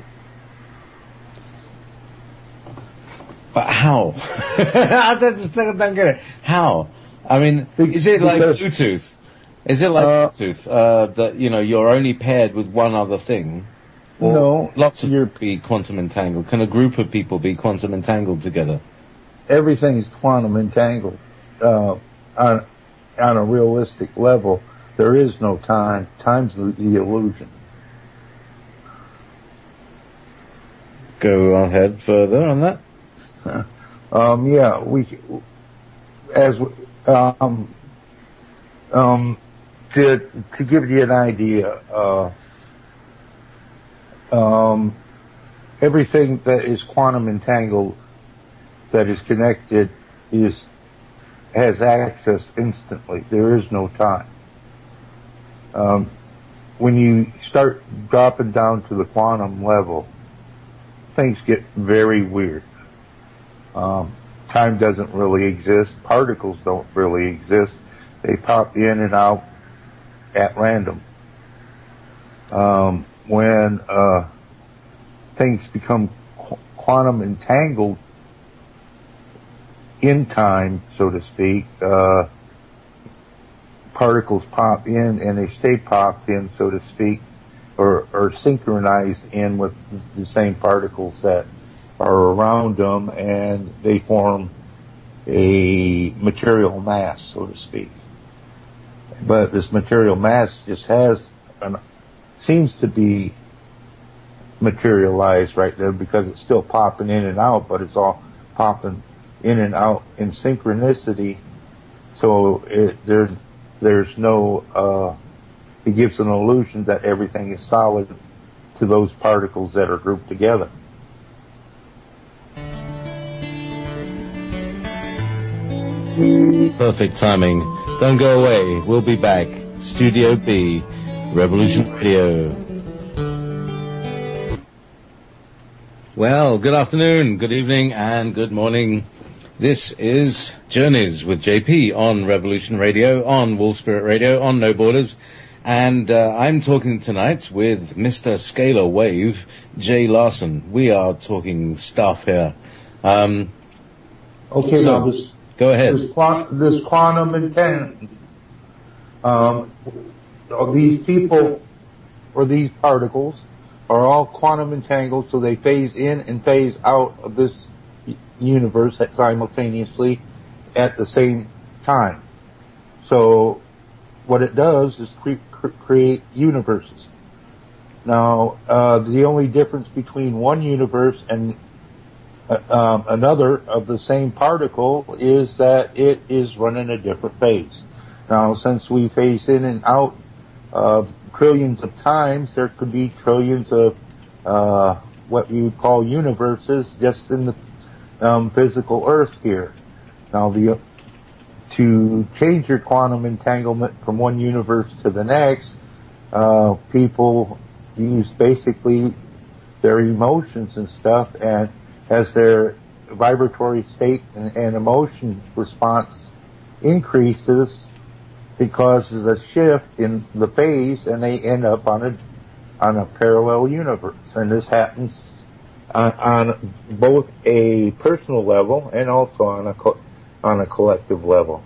But how? I don't, don't get it. How? I mean, is it like because, Bluetooth? Is it like uh, Bluetooth uh, that you know you're only paired with one other thing? Or no, lots of people be quantum entangled. Can a group of people be quantum entangled together? Everything is quantum entangled uh, on on a realistic level. There is no time. Time's the, the illusion. Go ahead further on that. Um, yeah, we, as, um, um, to, to give you an idea, uh, um, everything that is quantum entangled, that is connected, is, has access instantly. There is no time. Um, when you start dropping down to the quantum level, things get very weird. Um, time doesn't really exist. Particles don't really exist. They pop in and out at random. Um, when uh, things become qu- quantum entangled in time, so to speak, uh, particles pop in and they stay popped in, so to speak, or, or synchronized in with the same particles that are around them, and they form a material mass, so to speak. But this material mass just has, an, seems to be materialized right there because it's still popping in and out, but it's all popping in and out in synchronicity. So it, there's there's no, uh, it gives an illusion that everything is solid to those particles that are grouped together. Perfect timing. Don't go away. We'll be back. Studio B, Revolution Radio. Well, good afternoon, good evening, and good morning. This is Journeys with J P on Revolution Radio, on Wolf Spirit Radio, on No Borders. And uh, I'm talking tonight with Mister Scalar Wave, Jay Larson. We are talking stuff here. Um, okay, so, now this... Go ahead. This, quant- this quantum intent, um, these people or these particles are all quantum entangled, so they phase in and phase out of this universe simultaneously at the same time. So what it does is cre- cre- create universes. Now, uh, the only difference between one universe and Uh, um, another of the same particle is that it is running a different phase. Now, since we phase in and out uh, trillions of times, there could be trillions of uh, what you would call universes just in the um, physical Earth here. Now, the to change your quantum entanglement from one universe to the next, uh, people use basically their emotions and stuff, and as their vibratory state and, and emotion response increases, it causes a shift in the phase, and they end up on a on a parallel universe. And this happens on, on both a personal level and also on a co- on a collective level.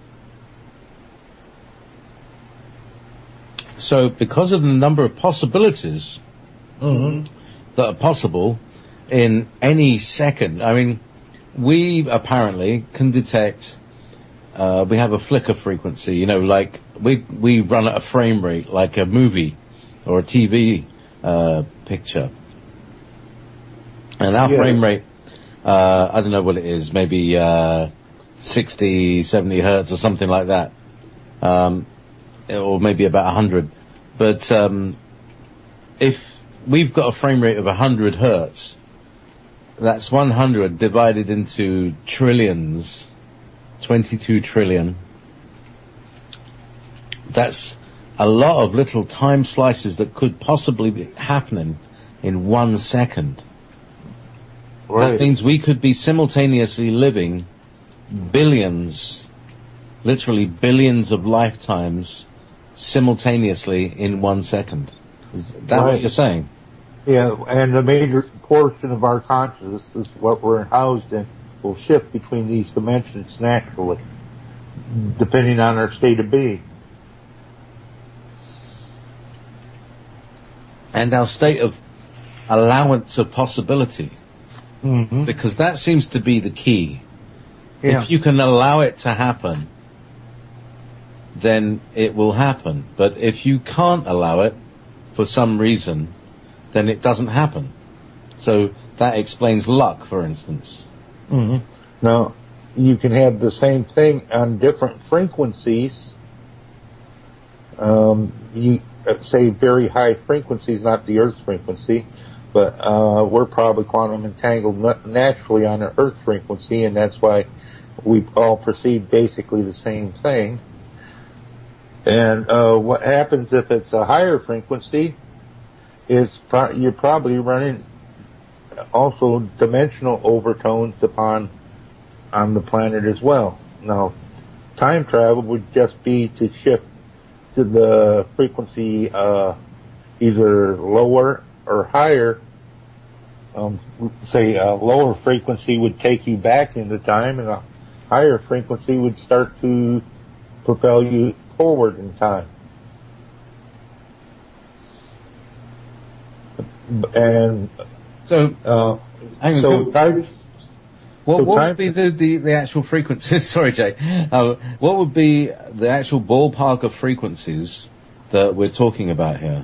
So, because of the number of possibilities Mm-hmm. that are possible in any second, I mean, we apparently can detect, uh, we have a flicker frequency, you know, like we we run at a frame rate like a movie or a T V uh, picture. And our Yeah. frame rate, uh, I don't know what it is, maybe uh, sixty, seventy hertz or something like that. Um, or maybe about one hundred. But um, if we've got a frame rate of one hundred hertz, that's one hundred divided into trillions, twenty-two trillion. That's a lot of little time slices that could possibly be happening in one second. Right. That means we could be simultaneously living billions, literally billions of lifetimes simultaneously in one second. Is that Right. what you're saying? Yeah, and the major portion of our consciousness is what we're housed in will shift between these dimensions naturally, depending on our state of being. And our state of allowance of possibility. Mm-hmm. Because that seems to be the key. Yeah. If you can allow it to happen, then it will happen. But if you can't allow it for some reason, then it doesn't happen. So that explains luck, for instance. Mm-hmm. Now, you can have the same thing on different frequencies. Um, you uh, say very high frequencies, not the Earth's frequency, but uh, we're probably quantum entangled naturally on the Earth frequency, and that's why we all perceive basically the same thing. And uh, what happens if it's a higher frequency is pro- you're probably running also dimensional overtones upon on the planet as well. Now, time travel would just be to shift to the frequency uh, either lower or higher. Um, say a lower frequency would take you back into time, and a higher frequency would start to propel you forward in time. and so, uh, hang on, so time, what, so what time, would be the, the, the actual frequencies? Sorry, Jay. Uh, what would be the actual ballpark of frequencies that we're talking about here?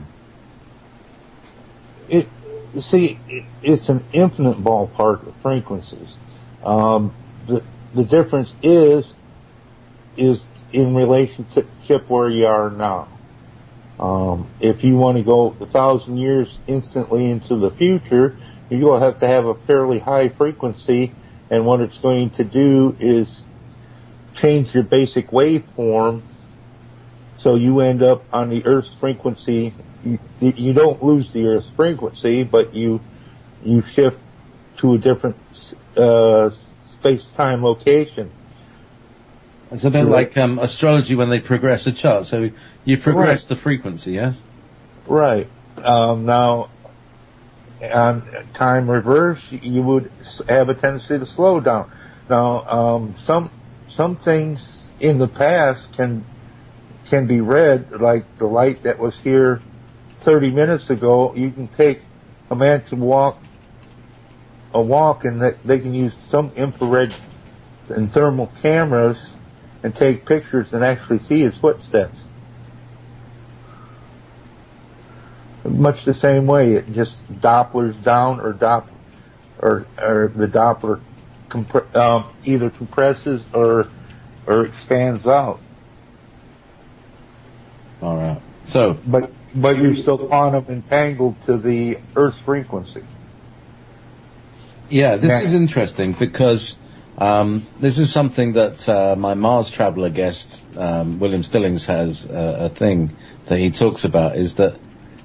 It, see, it, it's an infinite ballpark of frequencies. Um, the the difference is is in relationship where you are now. Um, if you want to go a thousand years instantly into the future, you will have to have a fairly high frequency, and what it's going to do is change your basic waveform, so you end up on the Earth's frequency. You, you don't lose the Earth's frequency, but you you shift to a different uh, space-time location. It's a bit like um, astrology when they progress a chart. So you progress right. the frequency, yes? Right. Um, now, on time reverse, you would have a tendency to slow down. Now, um, some some things in the past can can be read, like the light that was here thirty minutes ago. You can take a man to walk a walk, and they, they can use some infrared and thermal cameras and take pictures and actually see his footsteps. Much the same way, it just Dopplers down or Doppler, or, or the Doppler compre- um, either compresses or or expands out. All right. So, but but you're still quantum entangled to the Earth's frequency. Yeah, this now, is interesting because um, this is something that uh, my Mars Traveller guest, um, William Stillings, has uh, a thing that he talks about, is that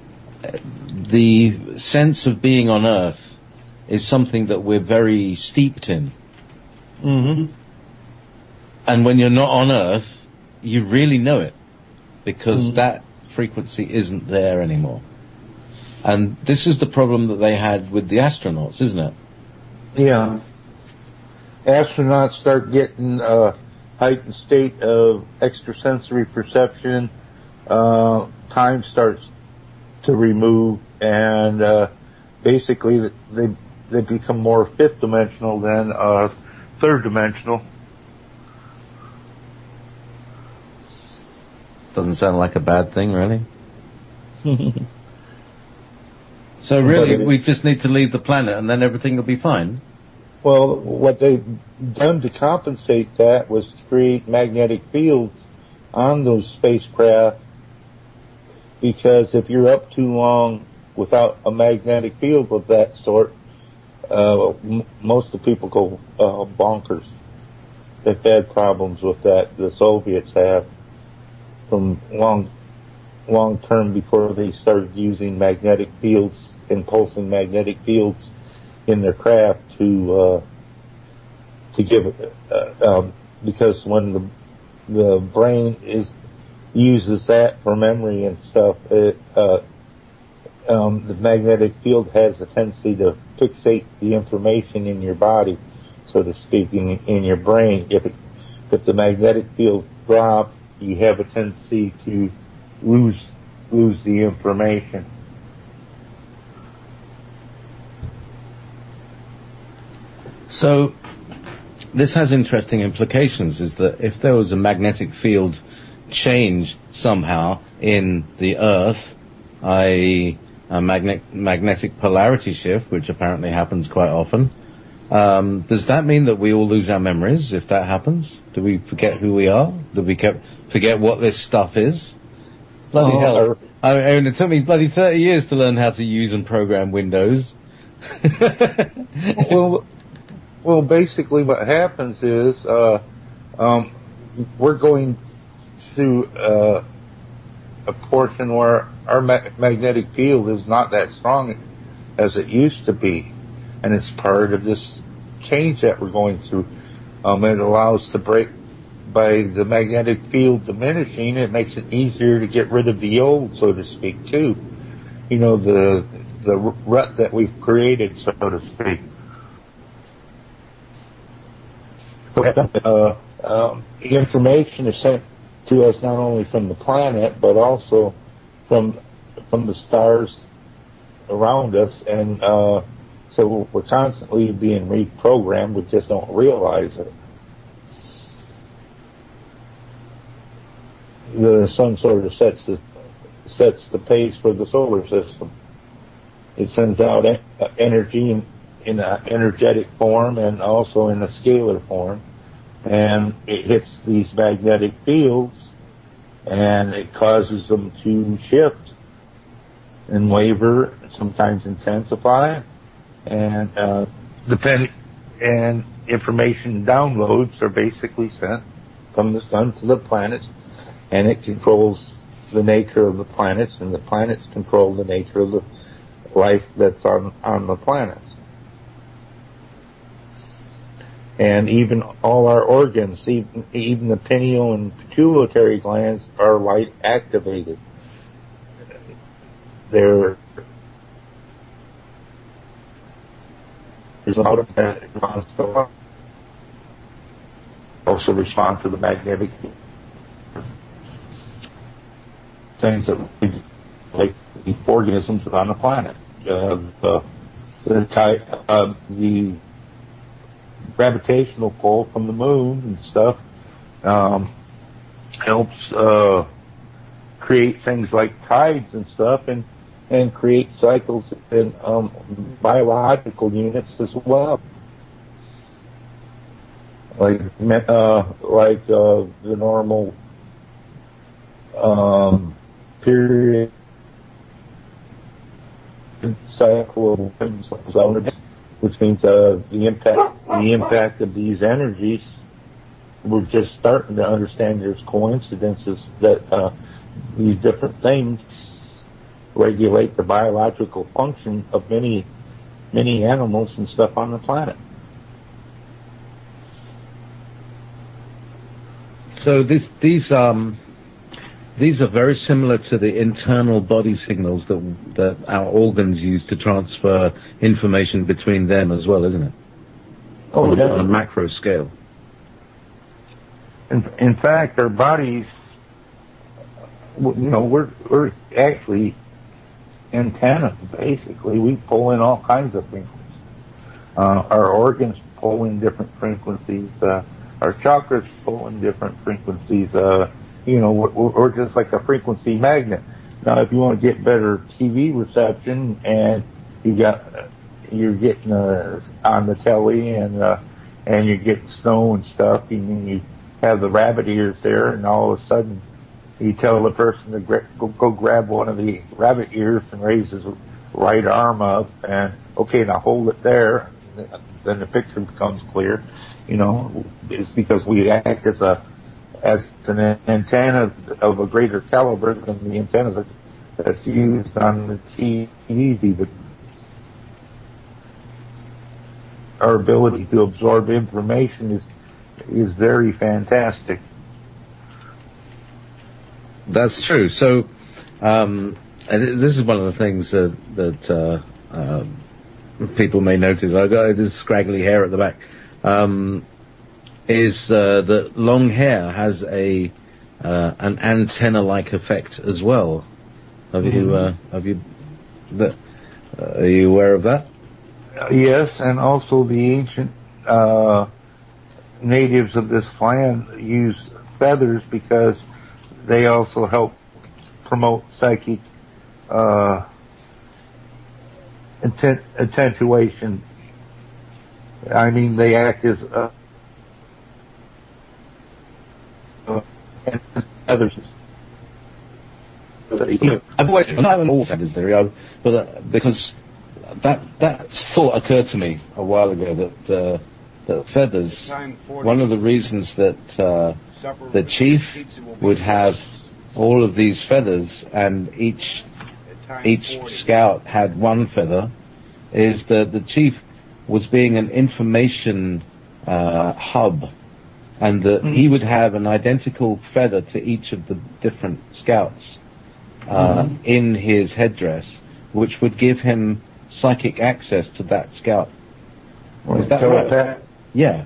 the sense of being on Earth is something that we're very steeped in. Mm-hmm. And when you're not on Earth, you really know it, because mm. that frequency isn't there anymore. And this is the problem that they had with the astronauts, isn't it? Yeah. Astronauts start getting a heightened state of extrasensory perception. Uh, time starts to remove, and uh, basically they they become more fifth dimensional than uh, third dimensional. Doesn't sound like a bad thing, really. So really, we just need to leave the planet, and then everything will be fine. Well, what they've done to compensate that was to create magnetic fields on those spacecraft, because if you're up too long without a magnetic field of that sort, uh, m- most of the people go uh, bonkers. They've had problems with that. The Soviets have, from long, long term before they started using magnetic fields and pulsing magnetic fields in their craft to uh, to give it, uh, um, because when the the brain is uses that for memory and stuff, it, uh, um, the magnetic field has a tendency to fixate the information in your body, so to speak, in, in your brain. If it, if the magnetic field drops, you have a tendency to lose lose the information. So this has interesting implications, is that if there was a magnetic field change somehow in the Earth, that is a magnet, magnetic polarity shift, which apparently happens quite often, um, does that mean that we all lose our memories if that happens? Do we forget who we are? Do we kept, forget what this stuff is? Bloody oh, hell. I mean, it took me bloody thirty years to learn how to use and program Windows. well, well, basically what happens is uh, um, we're going through uh, a portion where our ma- magnetic field is not that strong as it used to be, and it's part of this change that we're going through. Um, it allows to break, by the magnetic field diminishing, it makes it easier to get rid of the old, so to speak, too. You know, the the rut that we've created, so to speak. Uh, um, information is sent to us not only from the planet, but also from from the stars around us, and uh, so we're constantly being reprogrammed. We just don't realize it. The sun sort of sets the sets the pace for the solar system. It sends out e- energy in, in an energetic form and also in a scalar form, and it hits these magnetic fields, and it causes them to shift and waver, sometimes intensify, and uh, depend and information downloads are basically sent from the sun to the planets, and it controls the nature of the planets, and the planets control the nature of the life that's on on the planets. And even all our organs, even, even the pineal and pituitary glands, are light activated. They're there's a lot of that response to light. Also respond to the magnetic things that we, like the organisms on the planet. Uh, the the, type, uh, the gravitational pull from the moon and stuff um, helps uh, create things like tides and stuff, and and create cycles in um, biological units as well, like uh, like uh, the normal um, period cycle of solar, which means uh, the impact the impact of these energies. We're just starting to understand there's coincidences that uh, these different things regulate the biological function of many many animals and stuff on the planet. So this, these um these are very similar to the internal body signals that that our organs use to transfer information between them as well, isn't it? Oh, on, yeah. on a macro scale. In, in fact, our bodies, you know, we're we're actually antennas. Basically, we pull in all kinds of frequencies. Uh, our organs pull in different frequencies. Uh, our chakras pull in different frequencies. Uh, you know, we're, we're just like a frequency magnet. Now, if you want to get better T V reception, and you got you're getting uh, on the telly, and uh, and you're getting snow and stuff, and you have the rabbit ears there, and all of a sudden you tell the person to gra- go, go grab one of the rabbit ears and raise his right arm up, and okay, now hold it there. Then the picture becomes clear. You know, it's because we act as a as an antenna of a greater caliber than the antenna that's, that's used on the T Vs even. Our ability to absorb information is is very fantastic. That's true. So, um, and this is one of the things that, that uh, uh, people may notice. I got this scraggly hair at the back. Um, is uh, that long hair has a uh, an antenna-like effect as well? Have mm-hmm. you uh, have you the, uh, are you aware of that? Uh, yes, and also the ancient uh, natives of this land use feathers because they also help promote psychic uh, intent, attenuation. I mean, they act as uh, uh, feathers. I've always, I haven't always had this theory, but uh, because that that thought occurred to me a while ago that uh, that feathers. One of the reasons that uh, the chief would have all of these feathers, and each each scout had one feather, is that the chief was being an information uh, hub, and that mm-hmm. he would have an identical feather to each of the different scouts uh, mm-hmm. in his headdress, which would give him psychic access to that scout. Well, is that telepath- right? Yeah.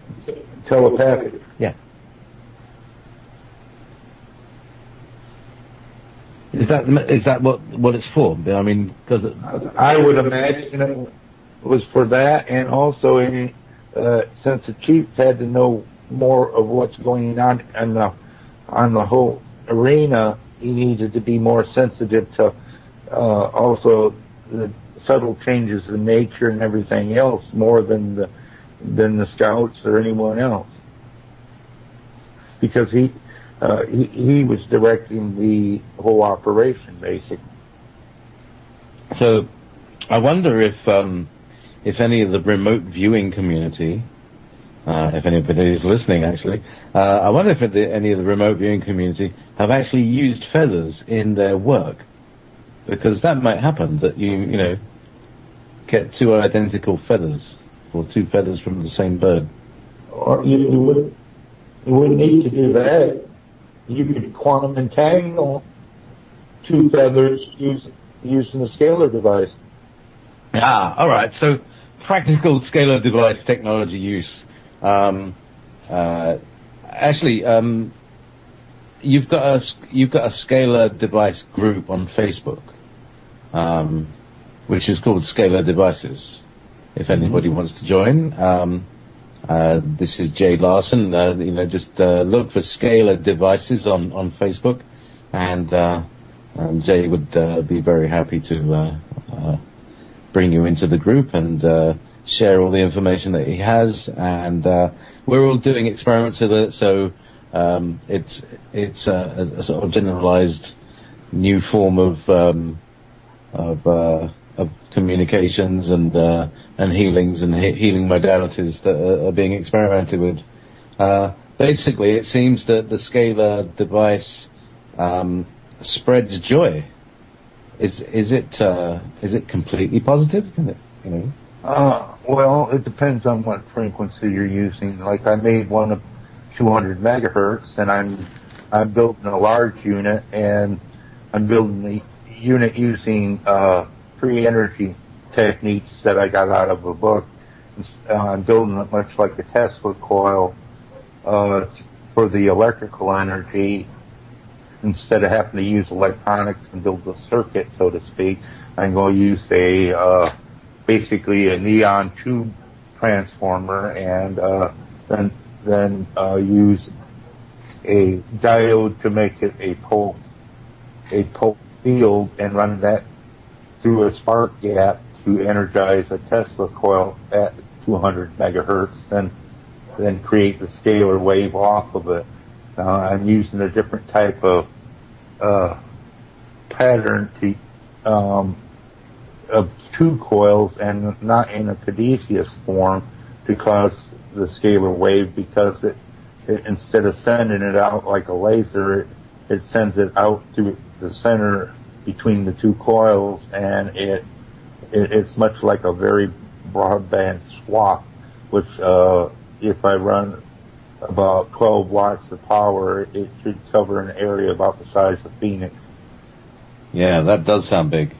Telepathic. Yeah. Is that is that what what it's for? I mean, because I would imagine it was for that, and also in, uh, since the chief had to know more of what's going on on the on the whole arena, he needed to be more sensitive to uh, also the subtle changes in nature and everything else more than the than the scouts or anyone else, because he uh, he, he was directing the whole operation basically. So, I wonder if um, if any of the remote viewing community. Uh, if anybody is listening, actually, uh, I wonder if the, any of the remote viewing community have actually used feathers in their work, because that might happen that you, you know, get two identical feathers or two feathers from the same bird. Or you, you wouldn't, you wouldn't need to do that. You could quantum entangle two feathers use, using the scalar device. Ah, all right. So practical scalar device technology use. Um, uh, actually, um, you've got a you've got a scalar device group on Facebook, um, which is called Scalar Devices. If anybody mm-hmm. wants to join, um, uh, this is Jay Larson. Uh, you know, just uh, look for Scalar Devices on on Facebook, and, uh, and Jay would uh, be very happy to uh, uh, bring you into the group and. Uh, share all the information that he has, and uh, we're all doing experiments with it, so um, it's it's a, a sort of generalized new form of um, of, uh, of communications and uh, and healings and he- healing modalities that are, are being experimented with. Uh, basically, it seems that the scalar device um, spreads joy. Is is it uh, is it completely positive? Can it, you know? Uh, well, it depends on what frequency you're using. Like I made one of two hundred megahertz, and I'm I'm building a large unit, and I'm building the unit using uh, free energy techniques that I got out of a book. Uh, I'm building it much like a Tesla coil uh, for the electrical energy. Instead of having to use electronics and build a circuit, so to speak, I'm going to use a uh, basically a neon tube transformer, and uh, then then uh, use a diode to make it a pulse a pulse field, and run that through a spark gap to energize a Tesla coil at two hundred megahertz, and then create the scalar wave off of it. Uh, I'm using a different type of uh, pattern to um, of two coils, and not in a caduceus form, to cause the scalar wave, because it, it instead of sending it out like a laser, it, it sends it out through the center between the two coils, and it, it it's much like a very broadband swath, which uh, if I run about twelve watts of power, it should cover an area about the size of Phoenix. Yeah, that does sound big.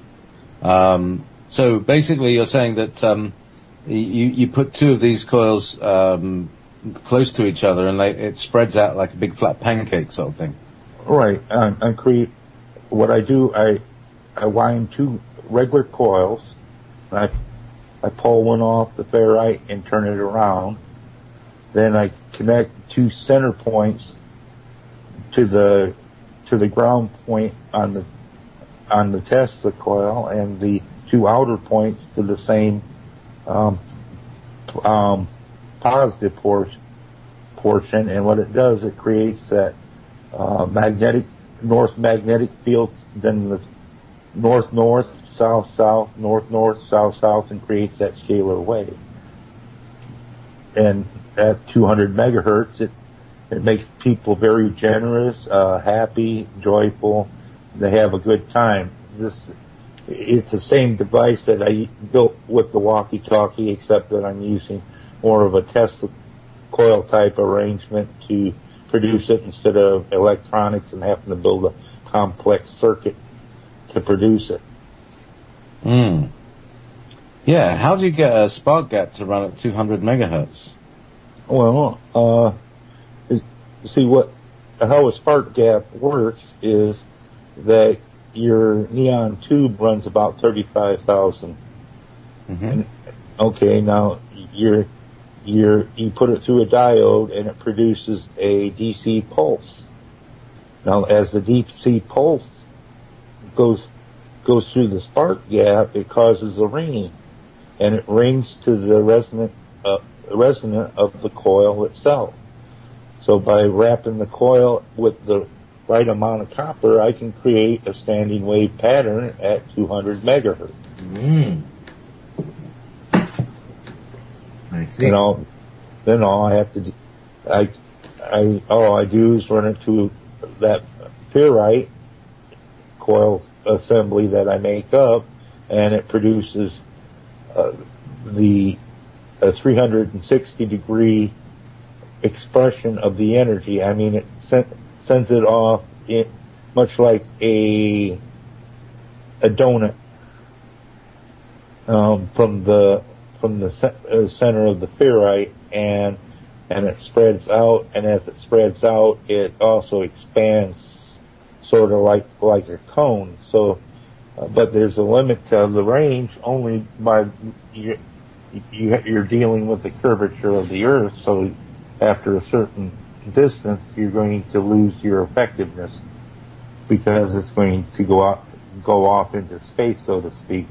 Um, so basically you're saying that um, you, you put two of these coils um, close to each other, and they, it spreads out like a big flat pancake sort of thing. Right. Um, I create, what I do, I I wind two regular coils, and I, I pull one off the ferrite and turn it around. Then I connect two center points to the to the ground point on the on the Tesla coil, and the two outer points to the same um, um, positive portion. Portion, and what it does, it creates that uh, magnetic north magnetic field, then the north north, south south, north north, south south, and creates that scalar wave. And at two hundred megahertz, it it makes people very generous, uh, happy, joyful. They have a good time. This, it's the same device that I built with the walkie-talkie, except that I'm using more of a Tesla coil type arrangement to produce it, instead of electronics and having to build a complex circuit to produce it. Hmm. Yeah. How do you get a spark gap to run at two hundred megahertz? Well, uh, is, see what, how a spark gap works is that your neon tube runs about thirty-five thousand. Mm-hmm. Okay, now you're, you're, you put it through a diode and it produces a D C pulse. Now, as the D C pulse goes goes through the spark gap, it causes a ringing, and it rings to the resonant uh, resonant of the coil itself. So by wrapping the coil with the right amount of copper, I can create a standing wave pattern at two hundred megahertz. Mm. I see. You know, then all I have to do, I, I, all I do is run it to that ferrite coil assembly that I make up, and it produces uh, the a three hundred sixty degree expression of the energy. I mean, it sen- sends it off in, much like a a donut um, from the from the ce- uh, center of the ferrite, and and it spreads out. And as it spreads out, it also expands, sort of like like a cone. So, uh, but there's a limit to the range only by you, you, you're dealing with the curvature of the Earth. So, after a certain distance, you're going to lose your effectiveness because it's going to go off go off into space, so to speak.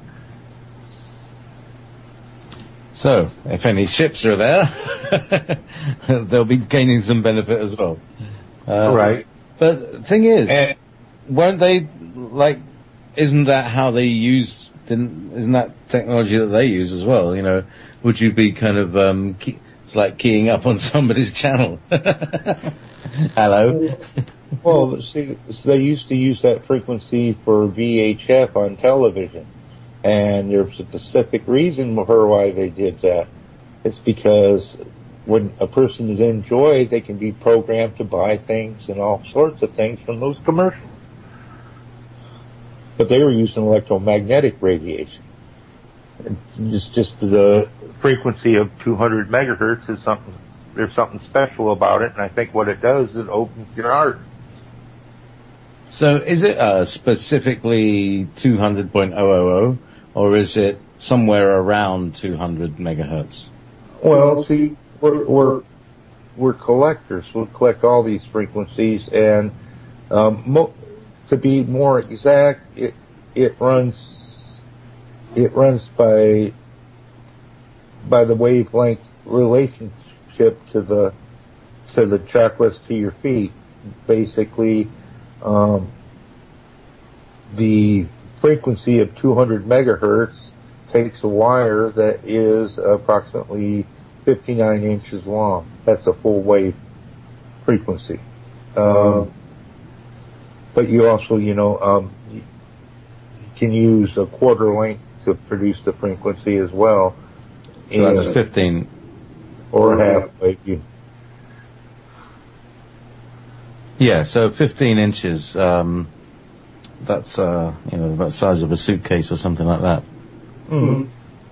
So, if any ships are there, they'll be gaining some benefit as well. Uh, right. But the thing is, and, won't they, like, isn't that how they use, didn't, isn't that technology that they use as well? You know, would you be kind of, um, key, it's like keying up on somebody's channel. Hello. Well, see, they used to use that frequency for V H F on television. And there's a specific reason for why they did that. It's because when a person is in joy, they can be programmed to buy things and all sorts of things from those commercials. But they were using electromagnetic radiation. It's just the frequency of two hundred megahertz is something, there's something special about it, and I think what it does is it opens your heart. So is it uh, specifically two hundred point thousand, or is it somewhere around two hundred megahertz? Well, see, we're, we're, we're collectors. We'll collect all these frequencies, and um, mo- to be more exact, it it runs it runs by by the wavelength relationship to the to the chakras to your feet. Basically, um, the frequency of two hundred megahertz takes a wire that is approximately fifty-nine inches long. That's a full wave frequency. Um, but you also, you know, um, you can use a quarter length to produce the frequency as well. So that's fifteen. Or half wave. Yeah, so fifteen inches. Um, that's uh, you know, about the size of a suitcase or something like that. Mm-hmm.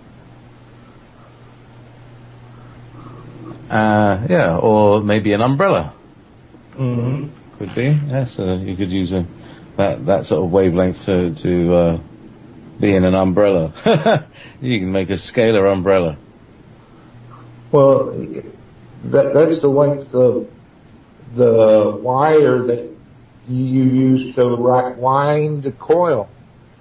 Uh, yeah, or maybe an umbrella. Mm-hmm. Could be. Yeah, so you could use a that that sort of wavelength to to uh, be in an umbrella. You can make a scalar umbrella. Well, that that's the length of the wire that you use to wind the coil.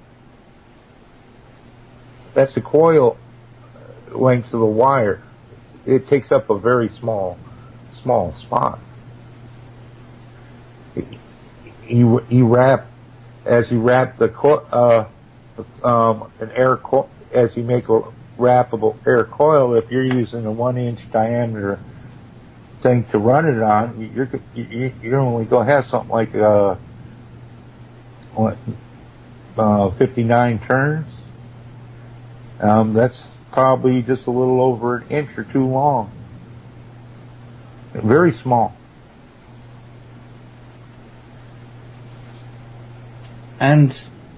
That's the coil length of the wire. It takes up a very small, small spot. You you wrap as you wrap the co- uh, um, an air co- as you make a wrappable air coil. If you're using a one inch diameter thing to run it on, you're you, you're only going to have something like uh, what uh, fifty-nine turns. Um, that's probably just a little over an inch or two long. Very small. And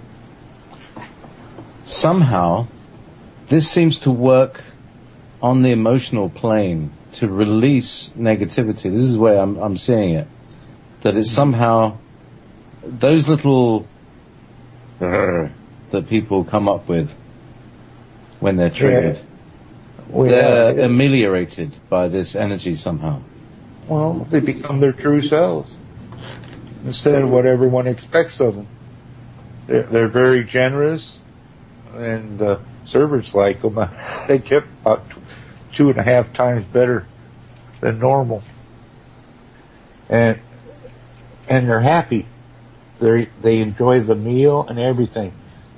somehow this seems to work on the emotional plane to release negativity. This is the way I'm, I'm seeing it. That it's somehow those little uh, that people come up with when they're triggered. Yeah. Well, they're yeah. ameliorated by this energy somehow. Well, they become their true selves instead of what everyone expects of them. They're, they're very generous, and uh, servers like them. They tip about two and a half times better than normal, and and they're happy. They they enjoy the meal and everything.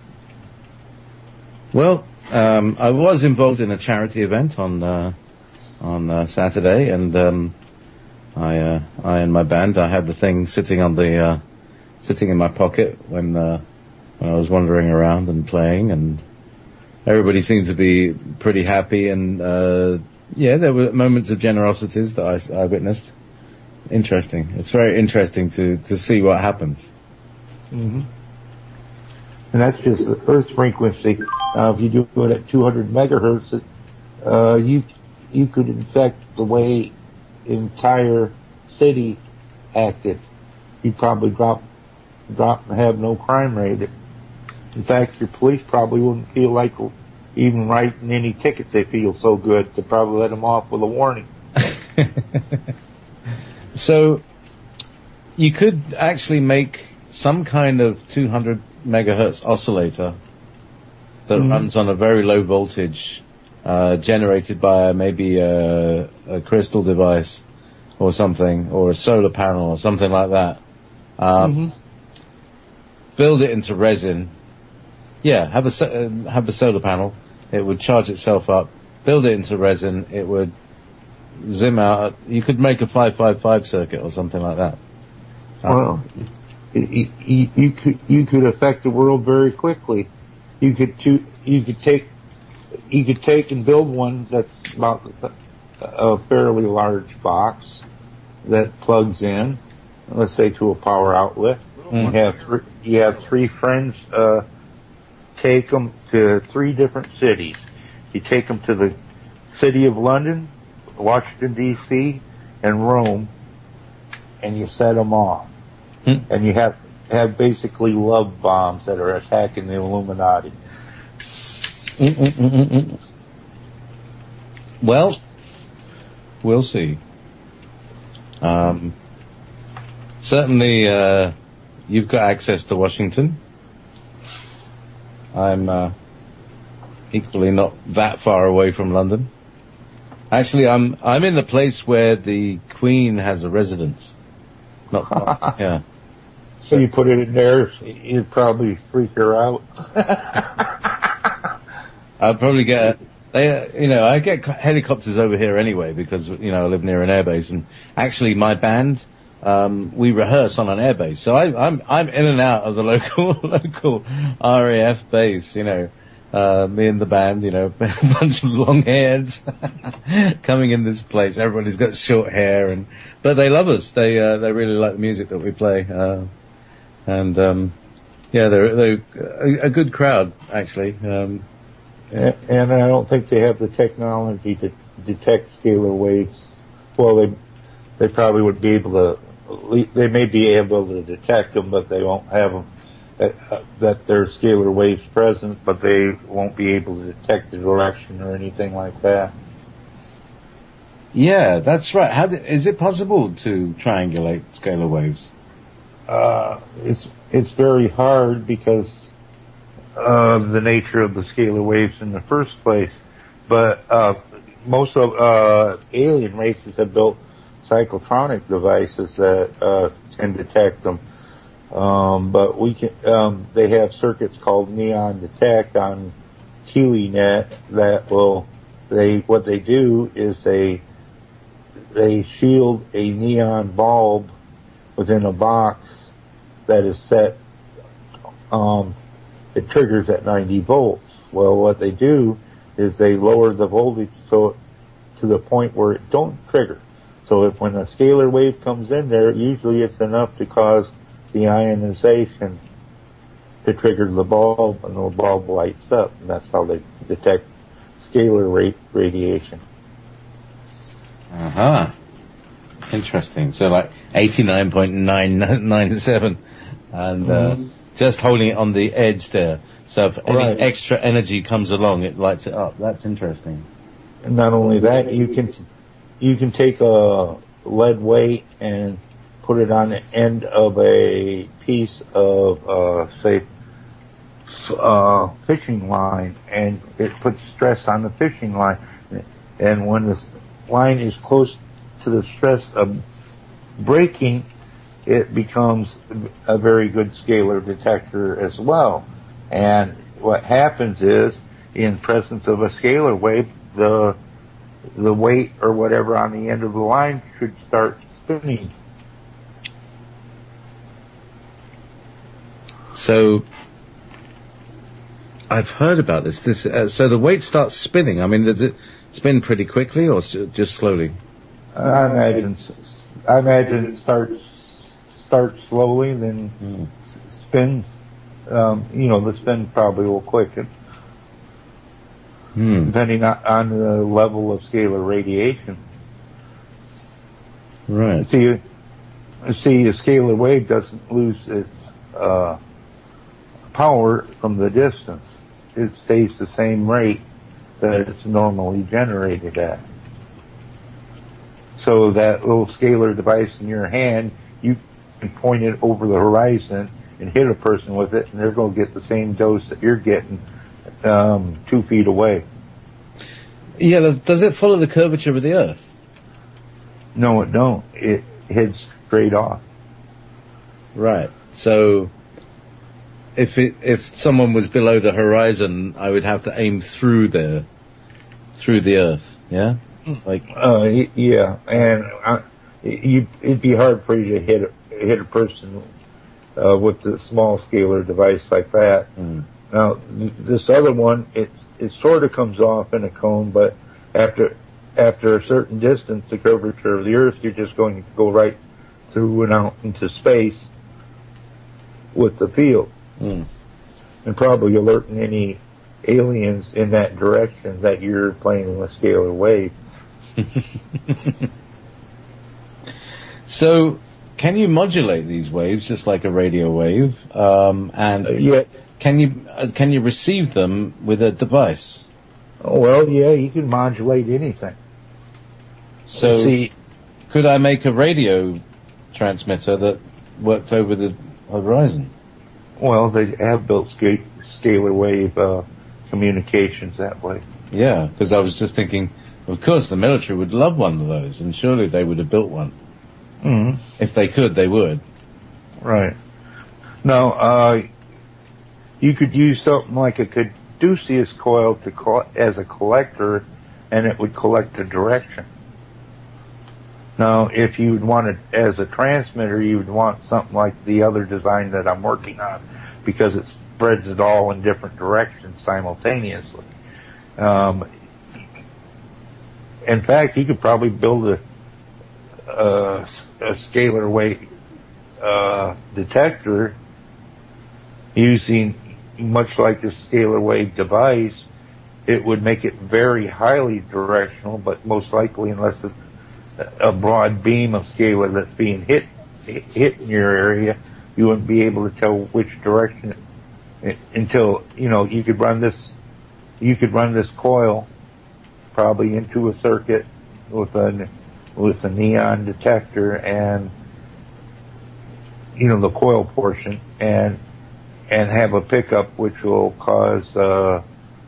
Well, um, I was involved in a charity event on uh, on uh, Saturday, and um, I uh, I and my band, I had the thing sitting on the uh, sitting in my pocket when uh, when I was wandering around and playing, and everybody seemed to be pretty happy, and uh, yeah, there were moments of generosities that I, I witnessed. Interesting. It's very interesting to, to see what happens. Mm-hmm. And that's just the Earth frequency. Uh, if you do it at two hundred megahertz, uh, you you could infect the way the entire city acted. You'd probably drop drop and have no crime rate. In fact, your police probably wouldn't feel like even writing any tickets. They feel so good to probably let them off with a warning. So, you could actually make some kind of two hundred megahertz oscillator that mm-hmm. runs on a very low voltage, uh, generated by maybe a, a crystal device or something, or a solar panel or something like that. Um, mm-hmm. Build it into resin. Yeah, have a uh, have a solar panel. It would charge itself up. Build it into resin. It would zim out. You could make a five five five circuit or something like that. Well, you, you, you could you could affect the world very quickly. You could you, you could take you could take and build one that's about a fairly large box that plugs in, let's say to a power outlet. Mm-hmm. You have three, you have three friends. Uh, take them to three different cities. You take them to the city of London, Washington, D C, and Rome, and you set them off. Hmm. And you have have basically love bombs that are attacking the Illuminati. Mm-mm-mm-mm. Well, we'll see. Um, certainly, uh, you've got access to Washington. I'm uh, equally not that far away from London. Actually, I'm I'm in the place where the Queen has a residence. Not far, yeah. So you put it in there, you'd probably freak her out. I'd probably get a, they, you know, I get helicopters over here anyway because, you know, I live near an airbase, and actually my band, um, we rehearse on an airbase, so I, I'm I'm in and out of the local local R A F base, you know. Uh, me and the band, you know, a bunch of long hairs coming in this place. Everybody's got short hair, and but they love us. They uh, they really like the music that we play, uh, and um, yeah, they're they're a, a good crowd actually. Um, and, and I don't think they have the technology to detect scalar waves. Well, they they probably would be able to. They may be able to detect them, but they won't have them. Uh, that there are scalar waves present, but they won't be able to detect the direction or anything like that. Yeah, that's right. How do, is it possible to triangulate scalar waves? Uh, it's it's very hard because of the nature of the scalar waves in the first place. But uh, most of uh, alien races have built cyclotronic devices that uh, can detect them. Um, but we can, um, they have circuits called Neon Detect on QENet that will, they, what they do is they, they shield a neon bulb within a box that is set, um, it triggers at ninety volts. Well, what they do is they lower the voltage so, to the point where it don't trigger. So if when a scalar wave comes in there, usually it's enough to cause the ionization to trigger the bulb, and the bulb lights up, and that's how they detect scalar rate radiation. Uh-huh. Interesting. So like eighty-nine point nine nine seven, and uh, mm-hmm. just holding it on the edge there. So if any Right. extra energy comes along, it lights it up. That's interesting. And not only that, you can you can take a lead weight and put it on the end of a piece of, uh, say, uh, fishing line, and it puts stress on the fishing line. And when the line is close to the stress of breaking, it becomes a very good scalar detector as well. And what happens is, in presence of a scalar wave, the the weight or whatever on the end of the line should start spinning. So I've heard about this. This uh, so the weight starts spinning. I mean, does it spin pretty quickly or s- just slowly? I imagine, I imagine it starts starts slowly, then Mm. s- spins. Um, you know, the spin probably will quicken, Hmm. depending on, on the level of scalar radiation. Right. See, you- see, a scalar wave doesn't lose its uh, power from the distance. It stays the same rate that it's normally generated at. So that little scalar device in your hand, you can point it over the horizon and hit a person with it, and they're going to get the same dose that you're getting um, two feet away. Yeah. Does, does it follow the curvature of the Earth? No, it don't. It heads straight off. Right. So if it, if someone was below the horizon, I would have to aim through there, through the Earth. Yeah. Like. Uh, y- yeah, and I, you, it'd be hard for you to hit a, hit a person uh, with the small scalar device like that. Mm. Now, th- this other one, it it sort of comes off in a cone, but after after a certain distance, the curvature of the Earth, you're just going to go right through and out into space with the field, Mm. and probably alerting any aliens in that direction that you're playing with a scalar wave. So, can you modulate these waves just like a radio wave? Um, and Uh, yeah. can you uh, can you receive them with a device? Oh, well, yeah, you can modulate anything. So, See, could I make a radio transmitter that worked over the horizon? well, they have built sca- scalar wave uh, communications that way. Yeah, because I was just thinking, of course, the military would love one of those, and surely they would have built one. Mm-hmm. If they could, they would. Right. Now, uh, you could use something like a caduceus coil to co- as a collector, and it would collect a direction. Now, if you would want it as a transmitter, you would want something like the other design that I'm working on, because it spreads it all in different directions simultaneously. Um, in fact, you could probably build a, a, a scalar wave uh, detector using, much like the scalar wave device. It would make it very highly directional, but most likely, unless it's a broad beam of scalar that's being hit hit in your area, you wouldn't be able to tell which direction it, until, you know, you could run this you could run this coil probably into a circuit with a with a neon detector and, you know, the coil portion, and and have a pickup which will cause uh,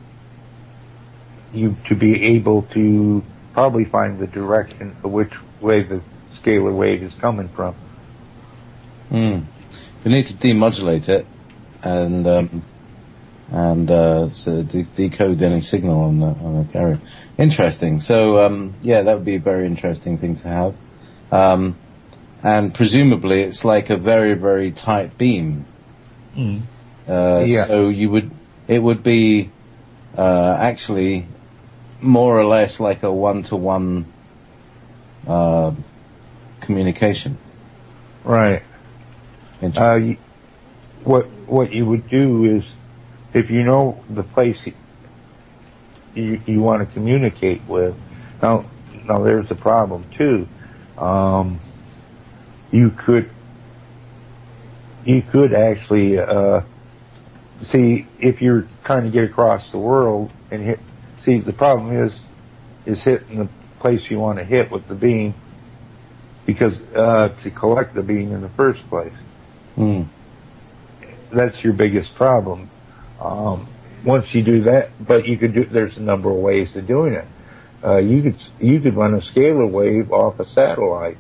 you to be able to probably find the direction of which way the scalar wave is coming from. Mm. We need to demodulate it and um, and uh, so de- decode any signal on the on the carrier. Interesting. So um, yeah, that would be a very interesting thing to have. Um, and presumably, it's like a very very tight beam. Mm. Uh, Yeah. So you would it would be uh, actually more or less like a one-to-one uh, communication. Right. Inter- Uh, you, what what you would do is, if you know the place you you want to communicate with, now now there's a problem too. Um, you could you could actually, uh, see, if you're trying to get across the world and hit, see, the problem is, is hitting the place you want to hit with the beam, because, uh, to collect the beam in the first place. Mm. That's your biggest problem. Um, once you do that, but you could do, there's a number of ways of doing it. Uh, you could, you could run a scalar wave off a satellite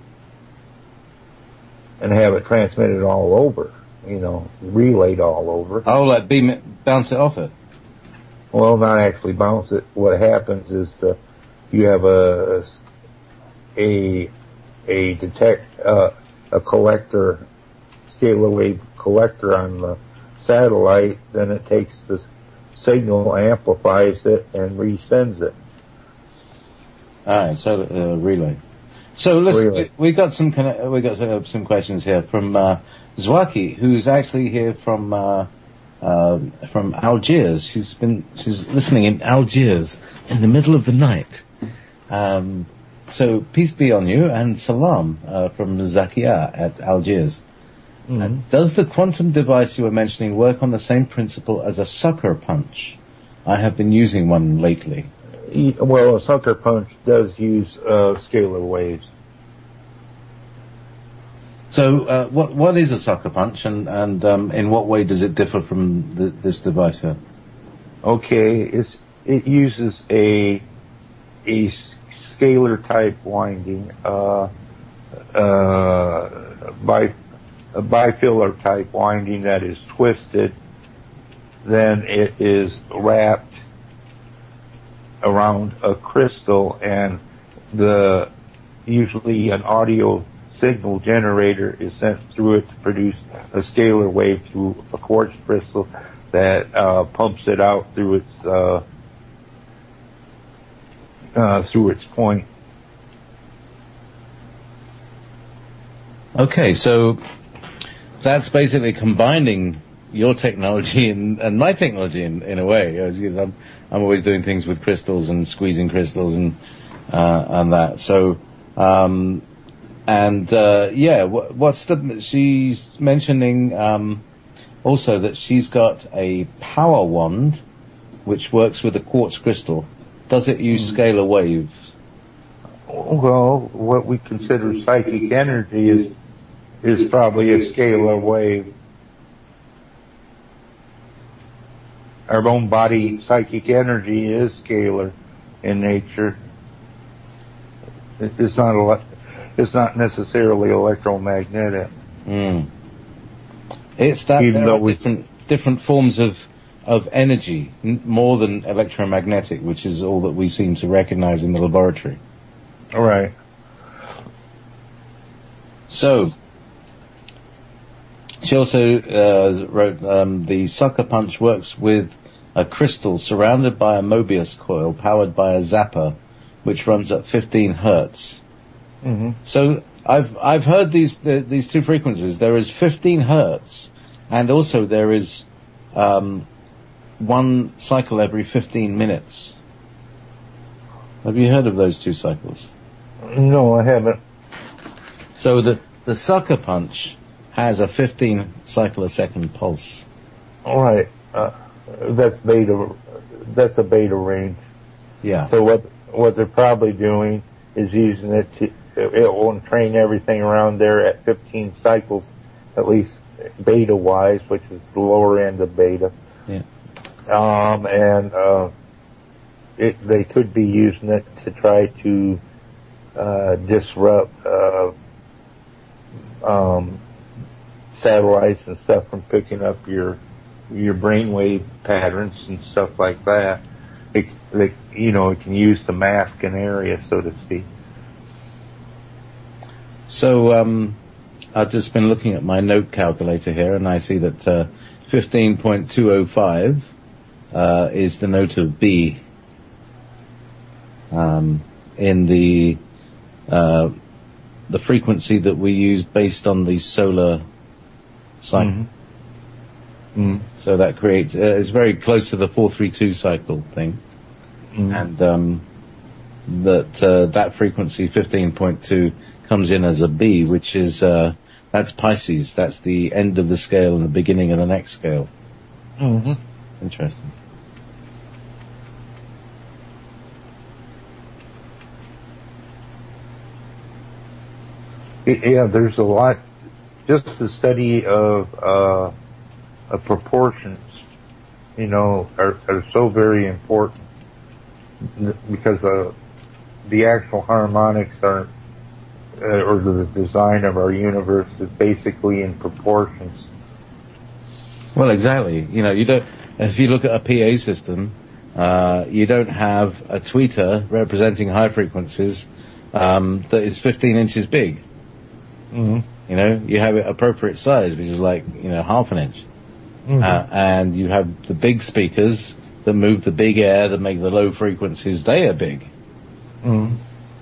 and have it transmitted all over, you know, relayed all over. Oh, like beam it, bounce it off it? Well, not actually bounce it. What happens is, uh, you have a, a, a detect, uh, a collector, scalar wave collector on the satellite, then it takes the signal, amplifies it, and resends it. Alright, so, uh, relay. So listen, Relay. we, we got some kinda, we got some, some questions here from, uh, Zwaki, who's actually here from, uh, uh, from Algiers. She's been, she's listening in Algiers in the middle of the night. Um, so peace be on you, and salam, uh, from Zakia at Algiers. Mm-hmm. Uh, does the quantum device you were mentioning work on the same principle as a sucker punch? I have been using one lately. Well, a sucker punch does use uh, scalar waves. So, uh, what what is a sucker punch, and and um, in what way does it differ from the, this device here? Okay, it's it uses a a scalar type winding, uh, uh, by a bifilar type winding that is twisted. Then it is wrapped around a crystal, and the usually an audio signal generator is sent through it to produce a scalar wave through a quartz crystal that uh, pumps it out through its uh, uh, through its point. Okay, so that's basically combining your technology and, and my technology in, in a way, because I'm I'm always doing things with crystals and squeezing crystals and uh, and that. So um, and uh, yeah, what, what's the? She's mentioning um, also that she's got a power wand which works with a quartz crystal. Does it use mm. scalar waves? Well, what we consider psychic energy is is probably a scalar wave. Our own body psychic energy is scalar in nature. It's not ele- it's not necessarily electromagnetic. Mm. It's that Even there though are we different different forms of of energy, n- more than electromagnetic, which is all that we seem to recognize in the laboratory. All right. So, she also uh, wrote, um, the sucker punch works with a crystal surrounded by a Mobius coil powered by a zapper, which runs at fifteen hertz. Mm-hmm. So I've I've heard these the, these two frequencies. There is fifteen hertz, and also there is um, one cycle every fifteen minutes. Have you heard of those two cycles? No, I haven't. So the the sucker punch has a fifteen cycle a second pulse. All right, uh, that's beta. That's a beta range. Yeah. So what what they're probably doing is using it to it will train everything around there at fifteen cycles, at least beta wise, which is the lower end of beta. Yeah. Um, and uh, it they could be using it to try to uh, disrupt uh, um, satellites and stuff from picking up your your brainwave patterns and stuff like that. It, it, you know, it can use to mask an area, so to speak. So um, I've just been looking at my note calculator here, and I see that uh, fifteen point two oh five uh, is the note of B um, in the uh, the frequency that we used based on the solar cycle. Mm-hmm. Mm-hmm. So that creates, uh, it's very close to the four three two cycle thing. Mm-hmm. And um, that uh, that frequency, fifteen point two, comes in as a B, which is uh, That's Pisces. That's the end of the scale and the beginning of the next scale. Mm-hmm. Interesting. Yeah, there's a lot. Just the study of, uh, of proportions, you know, are, are so very important because uh, the actual harmonics are, uh, or the design of our universe is basically in proportions. Well, exactly. You know, you don't. If you look at a P A system, uh, you don't have a tweeter representing high frequencies um, that is fifteen inches big. Mm-hmm. You know, you have it appropriate size, which is like, you know, half an inch. Mm-hmm. Uh, and you have the big speakers that move the big air that make the low frequencies, they are big. Mm-hmm.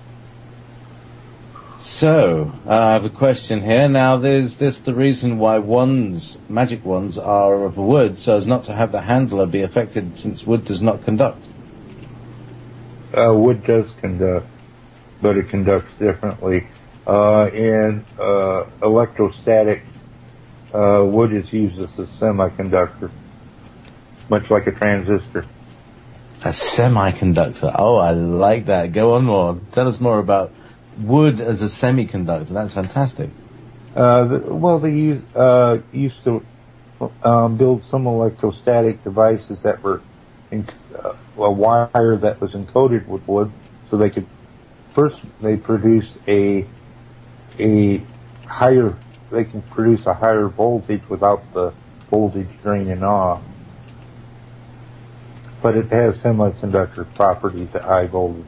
So, uh, I have a question here. Now, there's this the reason why wands, magic wands, are of wood, so as not to have the handler be affected, since wood does not conduct. Uh, wood does conduct, but it conducts differently. Uh, in uh, electrostatic, uh, wood is used as a semiconductor, much like a transistor. A semiconductor. Oh, I like that. Go on more. Tell us more about wood as a semiconductor. That's fantastic. Uh, the, well, they use, uh, used to um, build some electrostatic devices that were in, uh, a wire that was encoded with wood, so they could first they produced a a higher, they can produce a higher voltage without the voltage draining off. But it has semiconductor properties at high voltage.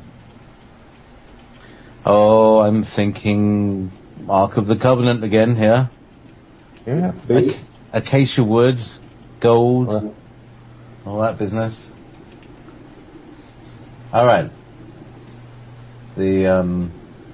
Oh, I'm thinking Ark of the Covenant again here. Yeah. Ac- acacia wood, gold, well, all that business. All right. The, um...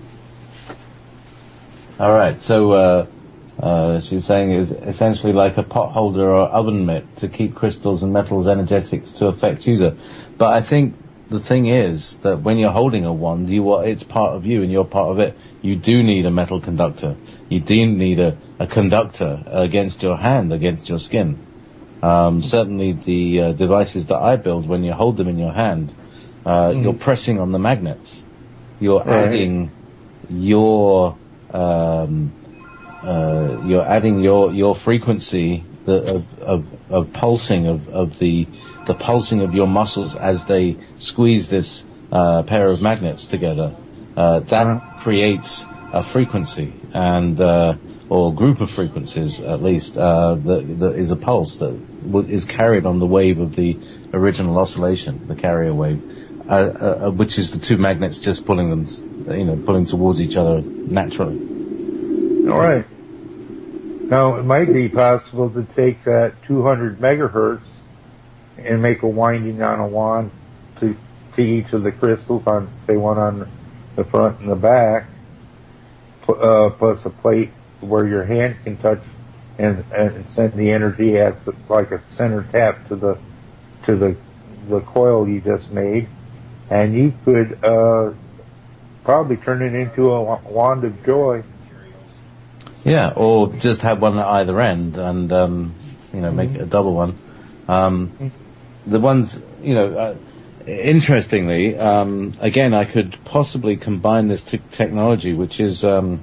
All right, so uh, uh, she's saying is essentially like a pot holder or oven mitt to keep crystals and metals energetics to affect user. But I think the thing is that when you're holding a wand, you are, it's part of you and you're part of it. You do need a metal conductor. You do need a, a conductor against your hand, against your skin. Um, certainly the uh, devices that I build, when you hold them in your hand, uh, mm. you're pressing on the magnets. You're right. adding your... Um, uh, you're adding your, your frequency the, of, of, of pulsing of, of the, the pulsing of your muscles as they squeeze this, uh, pair of magnets together. Uh, that uh-huh. creates a frequency and, uh, or group of frequencies at least, uh, that, that is a pulse that w- is carried on the wave of the original oscillation, the carrier wave, uh, uh, which is the two magnets just pulling them, you know, pulling towards each other naturally. All right. Now, it might be possible to take that two hundred megahertz and make a winding on a wand to, to each of the crystals, on, say, one on the front and the back, uh, plus a plate where your hand can touch and, and send the energy as like a center tap to the to the the coil you just made, and you could uh, probably turn it into a wand of joy. Yeah, or just have one at either end and, um, you know, make mm-hmm. it a double one. Um, the ones, you know, uh, interestingly, um, again, I could possibly combine this t- technology, which is, um,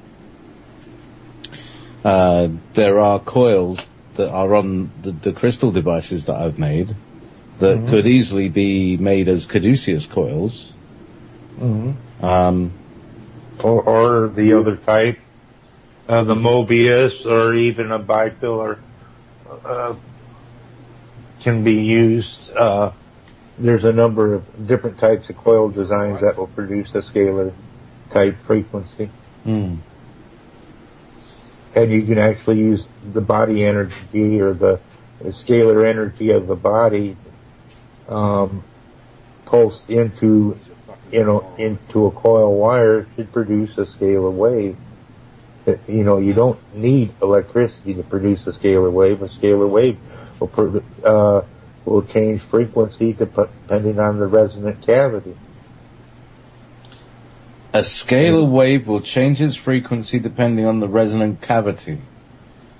uh, there are coils that are on the, the crystal devices that I've made that mm-hmm. could easily be made as caduceus coils. Mm-hmm. Um, or, or the other type. Uh, the Mobius or even a bipolar uh, can be used. Uh, there's a number of different types of coil designs that will produce a scalar type frequency. Mm. And you can actually use the body energy or the, the scalar energy of the body um, pulsed into, you know, into a coil wire to produce a scalar wave. You know, you don't need electricity to produce a scalar wave. A scalar wave will uh, will change frequency depending on the resonant cavity. A scalar wave will change its frequency depending on the resonant cavity.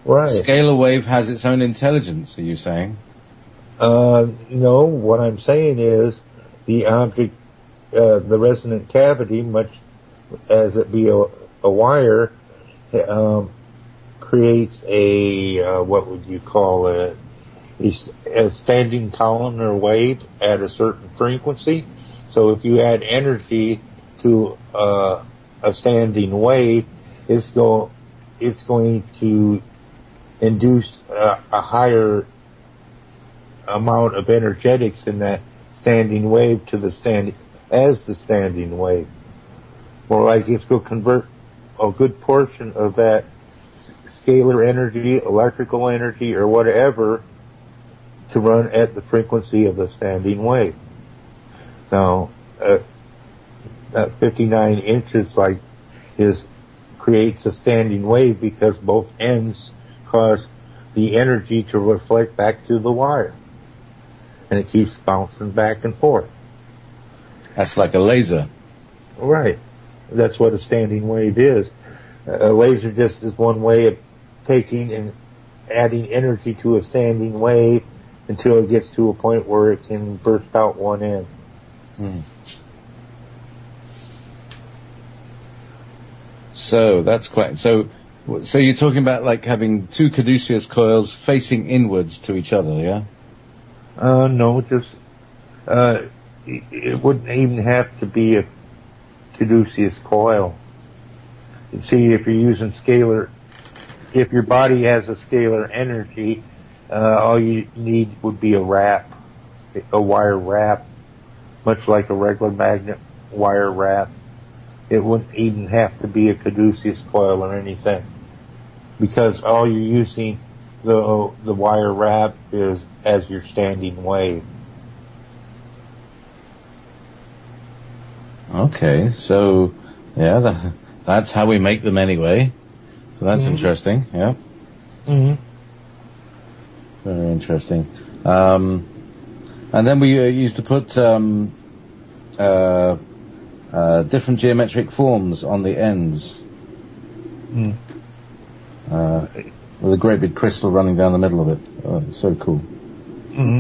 Right. Scalar wave has its own intelligence, are you saying? Uh, no, what I'm saying is the object, uh, the resonant cavity, much as it be a, a wire, um, creates a, uh, what would you call it, a, a standing column or wave at a certain frequency. So if you add energy to uh, a standing wave, it's, go, it's going to induce a, a higher amount of energetics in that standing wave to the stand as the standing wave. More like it's going to convert a good portion of that scalar energy, electrical energy, or whatever to run at the frequency of the standing wave. Now, uh, that fifty-nine inches like is creates a standing wave because both ends cause the energy to reflect back to the wire. And it keeps bouncing back and forth. That's like a laser. Right. That's what a standing wave is. A laser just is one way of taking and adding energy to a standing wave until it gets to a point where it can burst out one end. Hmm. So that's quite, so, so you're talking about like having two caduceus coils facing inwards to each other, yeah? Uh, no, just, uh, it wouldn't even have to be a caduceus coil. You see, if you're using scalar, if your body has a scalar energy, uh, all you need would be a wrap, a wire wrap, much like a regular magnet wire wrap. It wouldn't even have to be a caduceus coil or anything, because all you're using the the wire wrap is as your standing wave. Okay, so yeah, that, that's how we make them anyway. So that's mm-hmm. interesting. Yeah. Mm-hmm. Very interesting. Um, and then we uh, used to put um, uh, uh, different geometric forms on the ends. Mm. Uh, with a great big crystal running down the middle of it. Oh, so cool. Mm-hmm.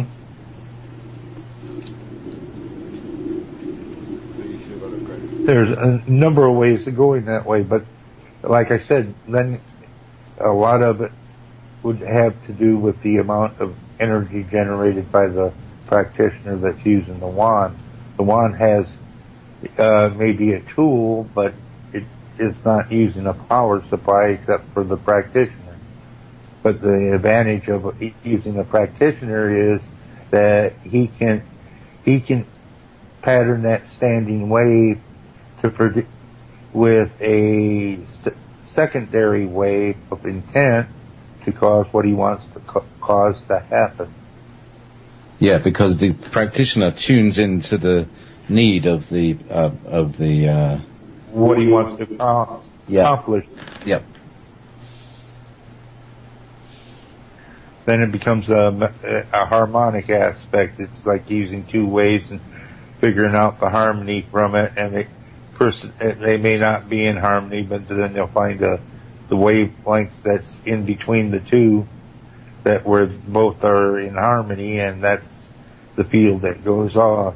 There's a number of ways to going that way, but like I said, then a lot of it would have to do with the amount of energy generated by the practitioner that's using the wand. The wand has uh, maybe a tool, but it is not using a power supply except for the practitioner. But the advantage of using a practitioner is that he can he can pattern that standing wave to produce with a s- secondary wave of intent to cause what he wants to ca- cause to happen. Yeah, because the practitioner tunes into the need of the uh, of the uh, what he wants to uh, yeah. accomplish. Yep. Then it becomes a, a harmonic aspect. It's like using two waves and figuring out the harmony from it, and it Person, they may not be in harmony, but then they'll find a, the wavelength that's in between the two, that where both are in harmony, and that's the field that goes off.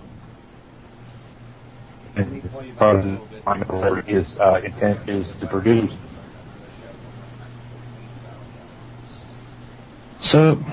And causes whatever his uh, intent is to produce. So,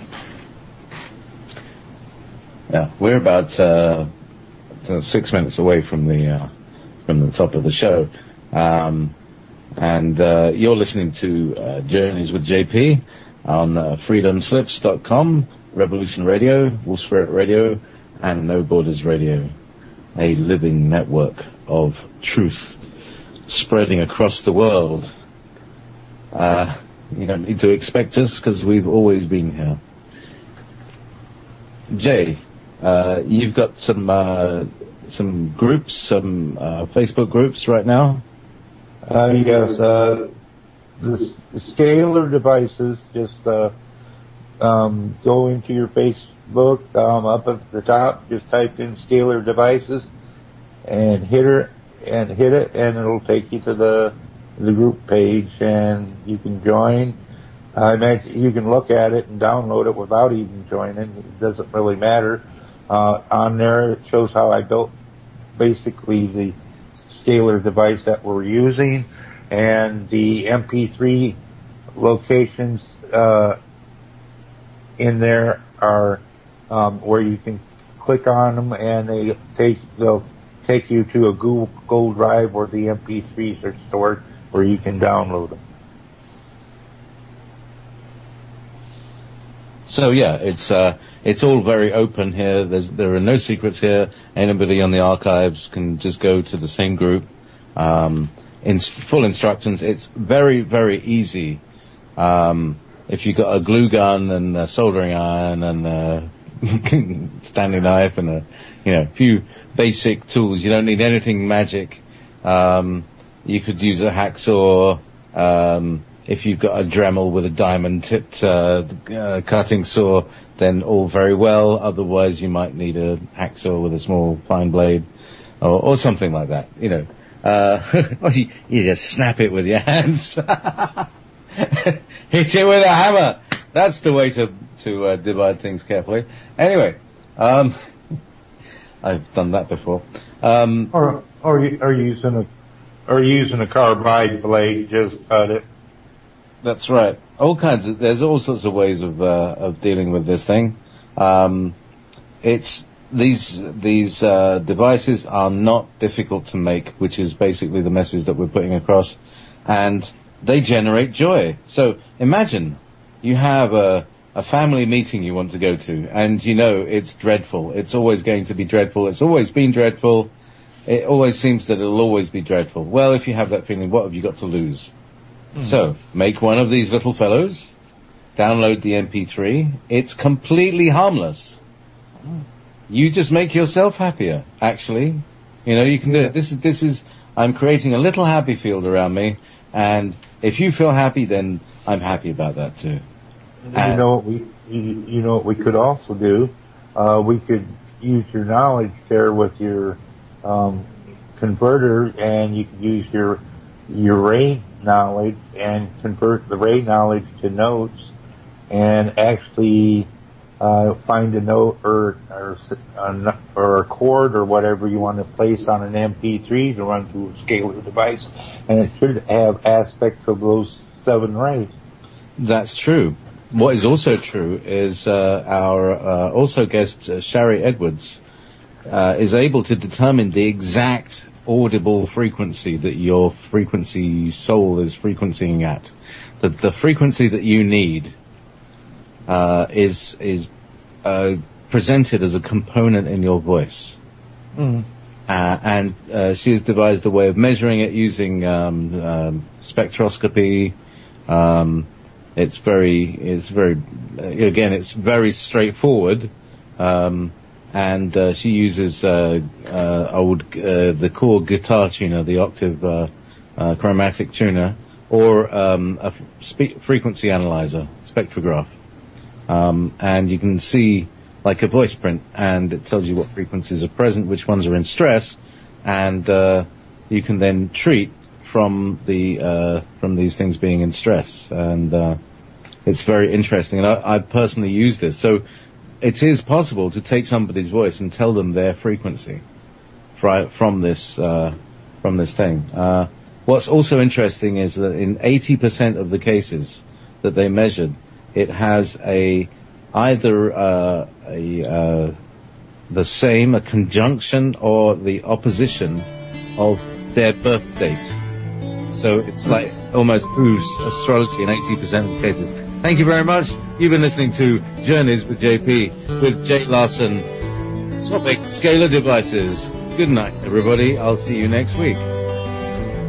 yeah, we're about uh, six minutes away from the. Uh, from the top of the show. Um, and uh, you're listening to uh, Journeys with J P on uh, freedom slips dot com, Revolution Radio, Wolf Spirit Radio, and No Borders Radio, a living network of truth spreading across the world. Uh, you don't need to expect us because we've always been here. Jay, uh, you've got some... Uh, some groups, some uh, Facebook groups right now? Uh, yes, uh, the, the scalar devices, just uh, um, go into your Facebook, um, up at the top, just type in scalar devices and hit it, and hit it, and it'll take you to the the group page, and you can join. I imagine you can look at it and download it without even joining. It doesn't really matter. Uh, on there, it shows how I built basically the scalar device that we're using, and the M P three locations uh, in there are um, where you can click on them, and they take they'll take you to a Google, Google Drive where the M P threes are stored, where you can download them. So yeah, it's uh, it's all very open here. There's there are no secrets here. Anybody on the archives can just go to the same group. Um, in full instructions. It's very very easy. Um, if you've got a glue gun and a soldering iron and a Stanley knife and a you know a few basic tools, you don't need anything magic. Um, you could use a hacksaw. Um, If you've got a Dremel with a diamond-tipped uh, uh, cutting saw, then all very well. Otherwise, you might need a hacksaw with a small fine blade, or, or something like that. You know, uh, or you, you just snap it with your hands, hit it with a hammer. That's the way to to uh, divide things carefully. Anyway, um, I've done that before. Um, or or you are using a or using a carbide blade, just cut it. That's right. All kinds of, there's all sorts of ways of, uh, of dealing with this thing. Um, it's, these, these, uh, devices are not difficult to make, which is basically the message that we're putting across. And they generate joy. So imagine you have a, a family meeting you want to go to, and you know it's dreadful. It's always going to be dreadful. It's always been dreadful. It always seems that it'll always be dreadful. Well, if you have that feeling, what have you got to lose? Mm. So, make one of these little fellows, download the M P three. It's completely harmless. Mm. You just make yourself happier, actually. You know, you can do it. This is, this is, I'm creating a little happy field around me, and if you feel happy, then I'm happy about that too. You and know what we, you, you know what we could also do? Uh, we could use your knowledge there with your, um, converter, and you could use your, your Ray knowledge and convert the Ray knowledge to notes, and actually uh, find a note or or, or a chord or whatever you want to place on an M P three to run through a scalar device, and it should have aspects of those seven rays. That's true. What is also true is uh, our uh, also guest uh, Shari Edwards uh, is able to determine the exact audible frequency that your frequency soul is frequencying at. The, the frequency that you need uh, is is uh, presented as a component in your voice. Mm. Uh, and uh, she has devised a way of measuring it using um, um, spectroscopy. Um, it's very, it's very, uh, again, it's very straightforward. Um, And uh, she uses uh, uh, old uh, the core guitar tuner, the octave uh, uh, chromatic tuner, or um, a spe- frequency analyzer, spectrograph, um, and you can see like a voice print, and it tells you what frequencies are present, which ones are in stress, and uh, you can then treat from the uh, from these things being in stress, and uh, it's very interesting. And I, I personally use this, so. It is possible to take somebody's voice and tell them their frequency from this uh, from this thing. Uh, what's also interesting is that in eighty percent of the cases that they measured, it has a either uh, a uh, the same, a conjunction, or the opposition of their birth date. So it's like almost proves astrology in eighty percent of the cases. Thank you very much. You've been listening to Journeys with J P, with Jay Larson. Topic, scalar devices. Good night, everybody. I'll see you next week.